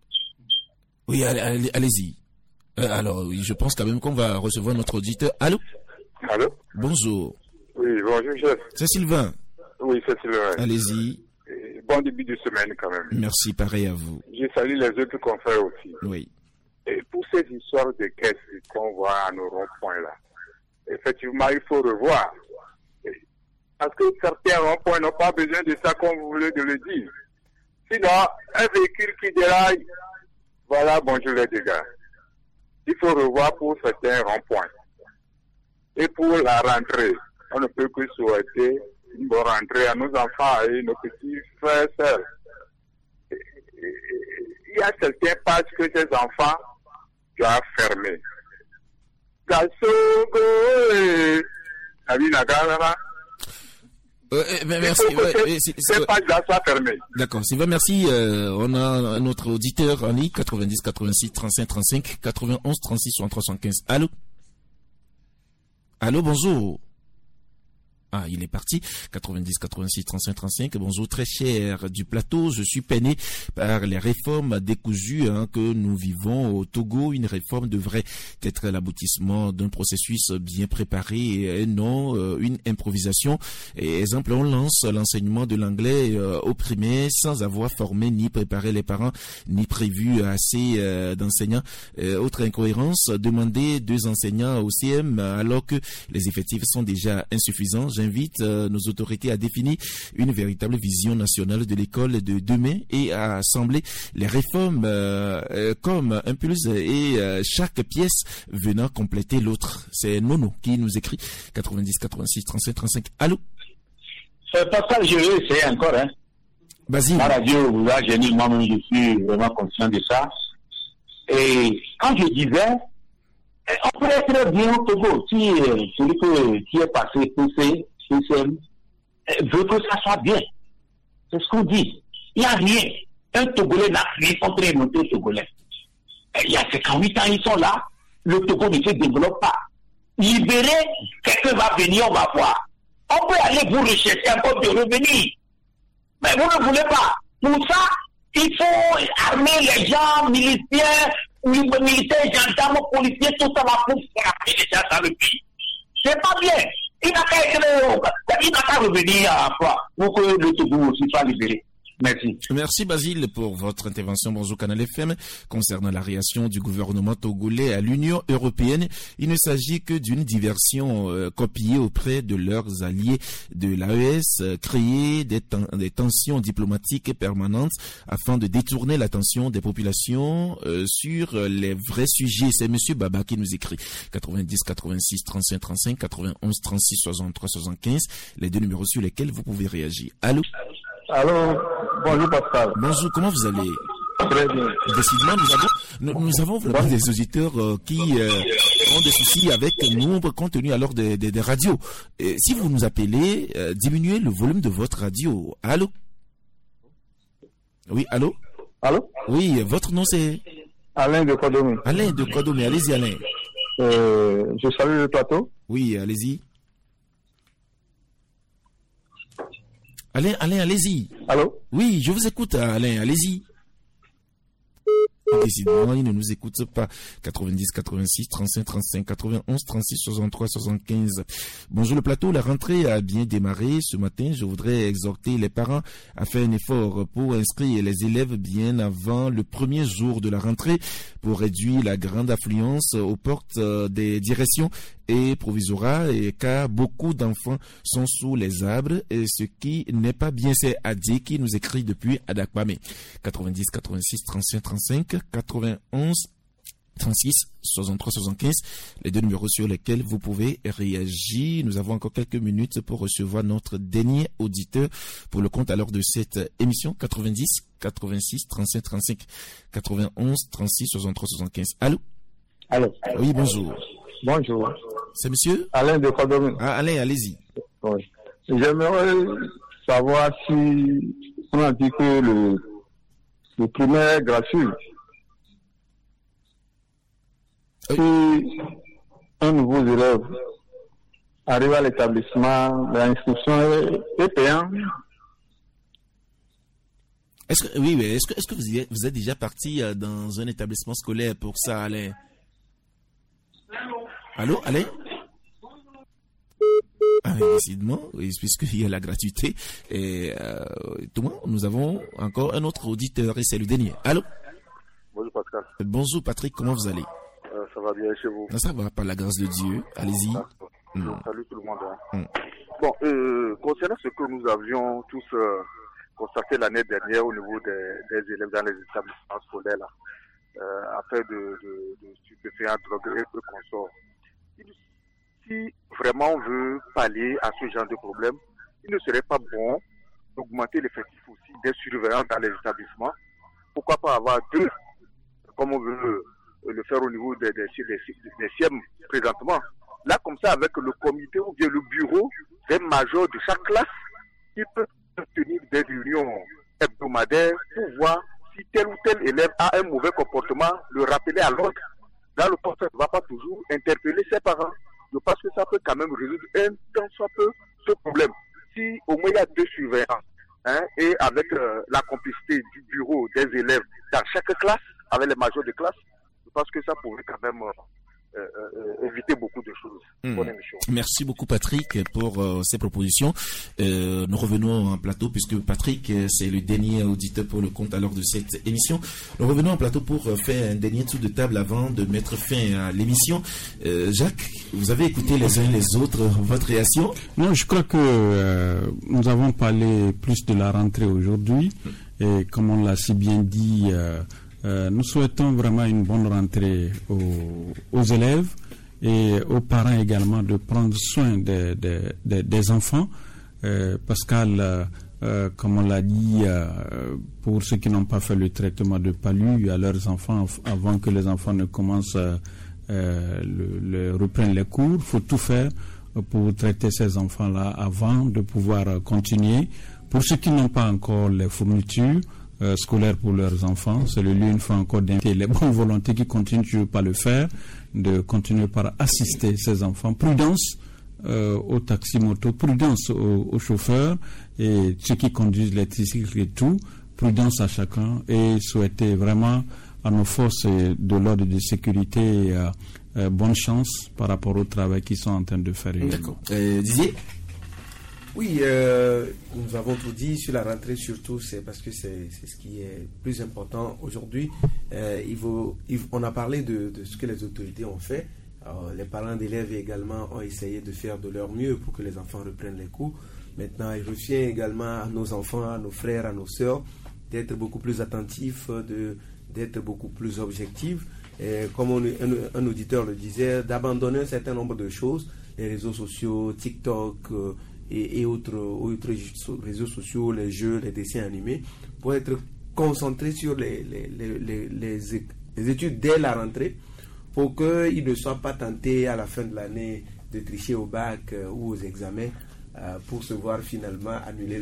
Oui, allez-y. Alors, je pense quand même qu'on va recevoir notre auditeur. Allô? Allô? Bonjour. Oui, bonjour, chef. C'est Sylvain. Oui, c'est Sylvain. Allez-y. Bon début de semaine, quand même. Merci, pareil à vous. Je salue les autres confrères aussi. Oui. Et pour ces histoires de caisses qu'on voit à nos ronds-points là, effectivement, il faut revoir. Parce que certains ronds-points n'ont pas besoin de ça, comme vous voulez de le dire. Sinon, un véhicule qui déraille, voilà, bonjour les dégâts. Il faut revoir pour certains ronds-points. Et pour la rentrée, on ne peut que souhaiter une bonne rentrée à nos enfants et nos petits frères et sœurs. Il y a certains pages que ces enfants doivent fermer. Merci. Ces pages-là soient fermées. D'accord, Sylvain, merci. On a notre auditeur en ligne, 90 86 35 35 91 36 63 75. Allô? Allô, bonjour. Ah, il est parti. 90 86 35 35. Bonjour, très cher du plateau. Je suis peiné par les réformes décousues que nous vivons au Togo. Une réforme devrait être l'aboutissement d'un processus bien préparé et non une improvisation. Et exemple, on lance l'enseignement de l'anglais au primaire sans avoir formé ni préparé les parents ni prévu assez d'enseignants. Autre incohérence, demander 2 enseignants au CM alors que les effectifs sont déjà insuffisants. J'invite nos autorités à définir une véritable vision nationale de l'école de demain et à assembler les réformes comme un puzzle et chaque pièce venant compléter l'autre. C'est Nono qui nous écrit 90 86 35 35. Allô? C'est pas ça que je vais essayer encore. Vas-y. La radio vous a gêné, moi-même je suis vraiment conscient de ça. Et quand je disais, on pourrait très bien au Togo, si celui qui est passé PC, veut que ça soit bien. C'est ce qu'on dit. Il n'y a rien. Un Togolais n'a rien contre les montées Togolais. Il y a 58 ans, ils sont là. Le Togo ne se développe pas. Libéré, quelqu'un va venir, on va voir. On peut aller vous rechercher encore de revenir. Mais vous ne voulez pas. Pour ça, il faut armer les gens, militaires, gendarmes, policiers, tout ça va pour frapper les gens dans le pays. C'est pas bien. Il n'a qu'à revenir à quoi pour que le Togo aussi soit libéré. Merci. Merci Basile pour votre intervention. Bonjour Canal FM. Concernant la réaction du gouvernement togolais à l'Union européenne, il ne s'agit que d'une diversion copiée auprès de leurs alliés de l'AES, créer des tensions diplomatiques permanentes afin de détourner l'attention des populations sur les vrais sujets. C'est Monsieur Baba qui nous écrit 90 86 35 35 91 36 63 75, les deux numéros sur lesquels vous pouvez réagir. Allô? Allô, bonjour Pascal. Bonjour, comment vous allez? Très bien. Décidément, nous avons vraiment des auditeurs qui ont des soucis avec nous compte tenu alors des radios. Et si vous nous appelez, diminuez le volume de votre radio. Allô? Oui, allô? Allô? Oui, votre nom c'est? Alain de Kodomé. Alain de Kodomé, allez-y Alain. Je salue le plateau. Oui, allez-y. Alain, allez-y. Allô? Oui, je vous écoute, Alain, allez-y. Décidément, il ne nous écoute pas. 90, 86, 35, 35, 91, 36, 63, 75. Bonjour le plateau, la rentrée a bien démarré. Ce matin, je voudrais exhorter les parents à faire un effort pour inscrire les élèves bien avant le premier jour de la rentrée pour réduire la grande affluence aux portes des directions et provisoires, car beaucoup d'enfants sont sous les arbres, et ce qui n'est pas bien. C'est Adi qui nous écrit depuis Adakwame. 90 86 35 35 91 36 63 75, les deux numéros sur lesquels vous pouvez réagir. Nous avons encore quelques minutes pour recevoir notre dernier auditeur pour le compte alors de cette émission. 90 86 35 35 91 36 63 75. Allô? Allô? Oui, bonjour. Bonjour. C'est monsieur? Alain de Kodomé. Ah, Alain, allez-y. Oui. J'aimerais savoir si on a dit que le primaire est gratuit. Si un nouveau élève arrive à l'établissement, l'inscription est payante. Est-ce que vous êtes déjà parti dans un établissement scolaire pour ça, Alain? Allô, Alain? Ah, décidément, puisqu'il y a la gratuité. Et nous avons encore un autre auditeur et c'est le dernier. Allô? Bonjour Pascal. Bonjour Patrick, comment vous allez? Ça va bien chez vous? Ça va, par la grâce de Dieu. Allez-y. Salut tout le monde. Bon, concernant ce que nous avions tous constaté l'année dernière au niveau des élèves dans les établissements scolaires, là, affaire de stupéfiants, drogue et consorts. Si vraiment on veut pallier à ce genre de problème, il ne serait pas bon d'augmenter l'effectif aussi des surveillants dans les établissements. Pourquoi pas avoir deux, comme on veut le faire au niveau des SIEM présentement. Là, comme ça, avec le comité ou bien le bureau des majors de chaque classe, qui peut tenir des réunions hebdomadaires pour voir si tel ou tel élève a un mauvais comportement, le rappeler à l'ordre. Là, le professeur ne va pas toujours interpeller ses parents. Je pense que ça peut quand même résoudre un tant soit peu ce problème. Si au moins il y a deux surveillants, et avec la complicité du bureau des élèves dans chaque classe, avec les majors de classe, je pense que ça pourrait quand même éviter beaucoup de choses. Bonne émission. Merci beaucoup Patrick pour ces propositions. Nous revenons en plateau puisque Patrick c'est le dernier auditeur pour le compte alors de cette émission. Nous revenons en plateau pour faire un dernier tour de table avant de mettre fin à l'émission. Jacques, vous avez écouté les uns les autres votre réaction? Non, je crois que nous avons parlé plus de la rentrée aujourd'hui et comme on l'a si bien dit, nous souhaitons vraiment une bonne rentrée aux élèves et aux parents également de prendre soin des enfants. Pascal, comme on l'a dit, pour ceux qui n'ont pas fait le traitement de palu à leurs enfants avant que les enfants ne commencent reprennent les cours, il faut tout faire pour traiter ces enfants-là avant de pouvoir continuer. Pour ceux qui n'ont pas encore les fournitures scolaires pour leurs enfants, c'est le lieu une fois encore d'inviter les bonnes volontés qui continuent toujours pas le faire, de continuer par assister ces enfants. Prudence aux taxis-motos, prudence aux chauffeurs et ceux qui conduisent les tricycles et tout, prudence à chacun et souhaiter vraiment à nos forces de l'ordre de sécurité bonne chance par rapport au travail qu'ils sont en train de faire. D'accord. Didier? Oui, nous avons tout dit sur la rentrée, surtout, c'est parce que c'est ce qui est plus important aujourd'hui. On a parlé de ce que les autorités ont fait. Les parents d'élèves également ont essayé de faire de leur mieux pour que les enfants reprennent les cours. Maintenant, il revient également à nos enfants, à nos frères, à nos sœurs, d'être beaucoup plus attentifs, d'être beaucoup plus objectifs. Et comme un auditeur le disait, d'abandonner un certain nombre de choses, les réseaux sociaux, TikTok et autres réseaux sociaux, les jeux, les dessins animés, pour être concentré sur les études dès la rentrée, pour qu'ils ne soient pas tentés à la fin de l'année de tricher au bac ou aux examens pour se voir finalement annuler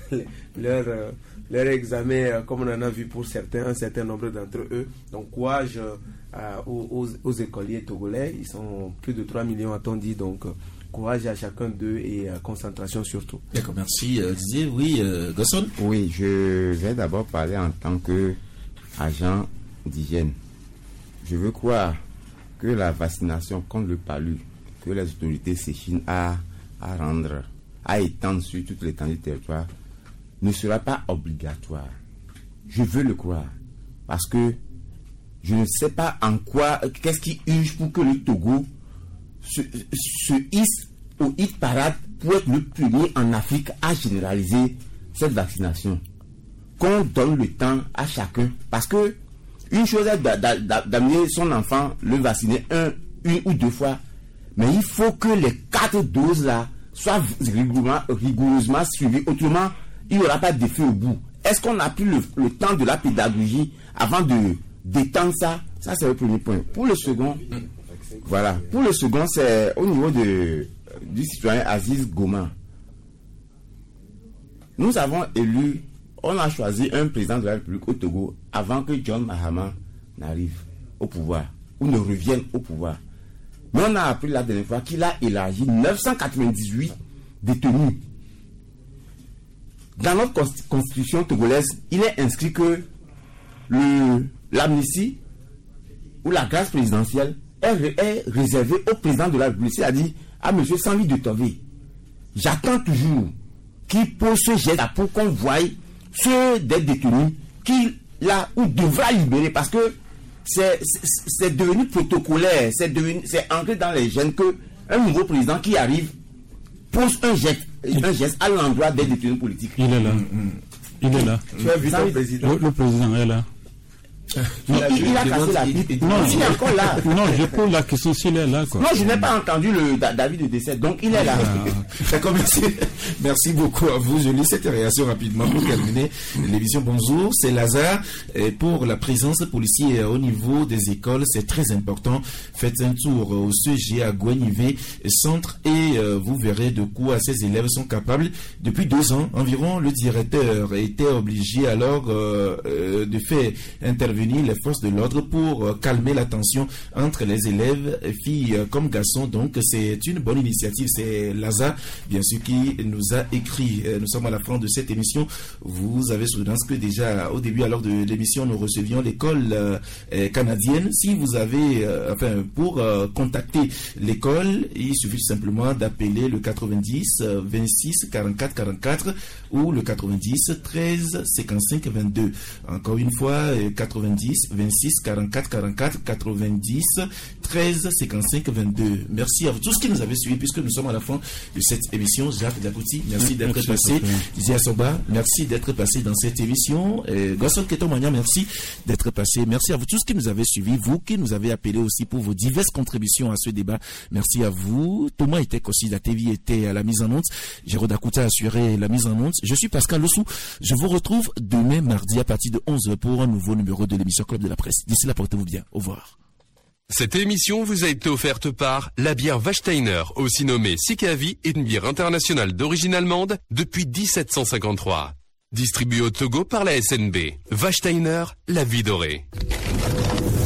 leur examen, comme on en a vu pour un certain nombre d'entre eux. Donc courage aux écoliers togolais, ils sont plus de 3 millions a-t-on dit, donc courage à chacun d'eux et concentration surtout. D'accord, merci Didier. Oui, Gosson. Oui, je vais d'abord parler en tant qu'agent d'hygiène. Je veux croire que la vaccination contre le palu, que les autorités s'échinent à étendre sur toute l'étendue du territoire, ne sera pas obligatoire. Je veux le croire. Parce que je ne sais pas qu'est-ce qui urge pour que le Togo se hisse au hit parade pour être le premier en Afrique à généraliser cette vaccination. Qu'on donne le temps à chacun. Parce que une chose est d'amener son enfant le vacciner une ou deux fois, mais il faut que les 4 doses là soient rigoureusement suivies. Autrement, il n'y aura pas d'effet au bout. Est-ce qu'on a pris le temps de la pédagogie avant de d'étendre ça? Ça, c'est le premier point. Pour le second, c'est au niveau du citoyen Aziz Goma. Nous avons on a choisi un président de la République au Togo avant que John Mahama n'arrive au pouvoir ou ne revienne au pouvoir. Mais on a appris la dernière fois qu'il a élargi 998 détenus. Dans notre constitution togolaise, il est inscrit que l'amnistie ou la grâce présidentielle est réservée au président de la République, c'est-à-dire à M. Sanvi de Tové. J'attends toujours qu'il pose ce geste pour qu'on voie ceux des détenus qu'il a ou devra libérer, parce que c'est devenu protocolaire, c'est ancré dans les gènes que un nouveau président qui arrive pose un geste à l'endroit des détenus politiques. Il est là. Il est là. Tu as vu ton président? Le président est là. Il a cassé la pipe. Non, il est encore là. Non, je pose la question s'il est là, quoi. Non, je n'ai pas entendu l'avis de décès, donc il est là. D'accord, merci beaucoup à vous. Je lis cette réaction rapidement pour terminer l'émission. Bonjour, c'est Lazare. Et pour la présence policière au niveau des écoles, c'est très important. Faites un tour au CG à Guanivé centre et vous verrez de quoi ces élèves sont capables. Depuis 2 ans environ, le directeur était obligé alors de faire intervenir les forces de l'ordre pour calmer la tension entre les élèves, filles comme garçons. Donc c'est une bonne initiative. C'est Lazare, bien sûr, qui nous a écrit. Nous sommes à la fin de cette émission. Vous avez souvenance que déjà au début, alors de l'émission, nous recevions l'école canadienne. Si vous avez, pour contacter l'école, il suffit simplement d'appeler le 90 26 44 44 ou le 90 13 55 22. Encore une fois, 90 26 44 44 90 13 55 22. Merci à vous tous qui nous avez suivis, puisque nous sommes à la fin de cette émission. Jacques Dakouti, merci d'être passé. Zia Soba, merci d'être passé dans cette émission. Gosson Ketomania, merci d'être passé. Merci à vous tous qui nous avez suivis, vous qui nous avez appelés aussi pour vos diverses contributions à ce débat. Merci à vous. Thomas était aussi, la TV était à la mise en onde. Jérôme Dakouta a assuré la mise en onde. Je suis Pascal Lessou. Je vous retrouve demain mardi à partir de 11h pour un nouveau numéro de l'émission Club de la Presse. D'ici là, portez-vous bien. Au revoir. Cette émission vous a été offerte par la bière Wachsteiner, aussi nommée Sikavi, une bière internationale d'origine allemande depuis 1753. Distribuée au Togo par la SNB. Wachsteiner, la vie dorée.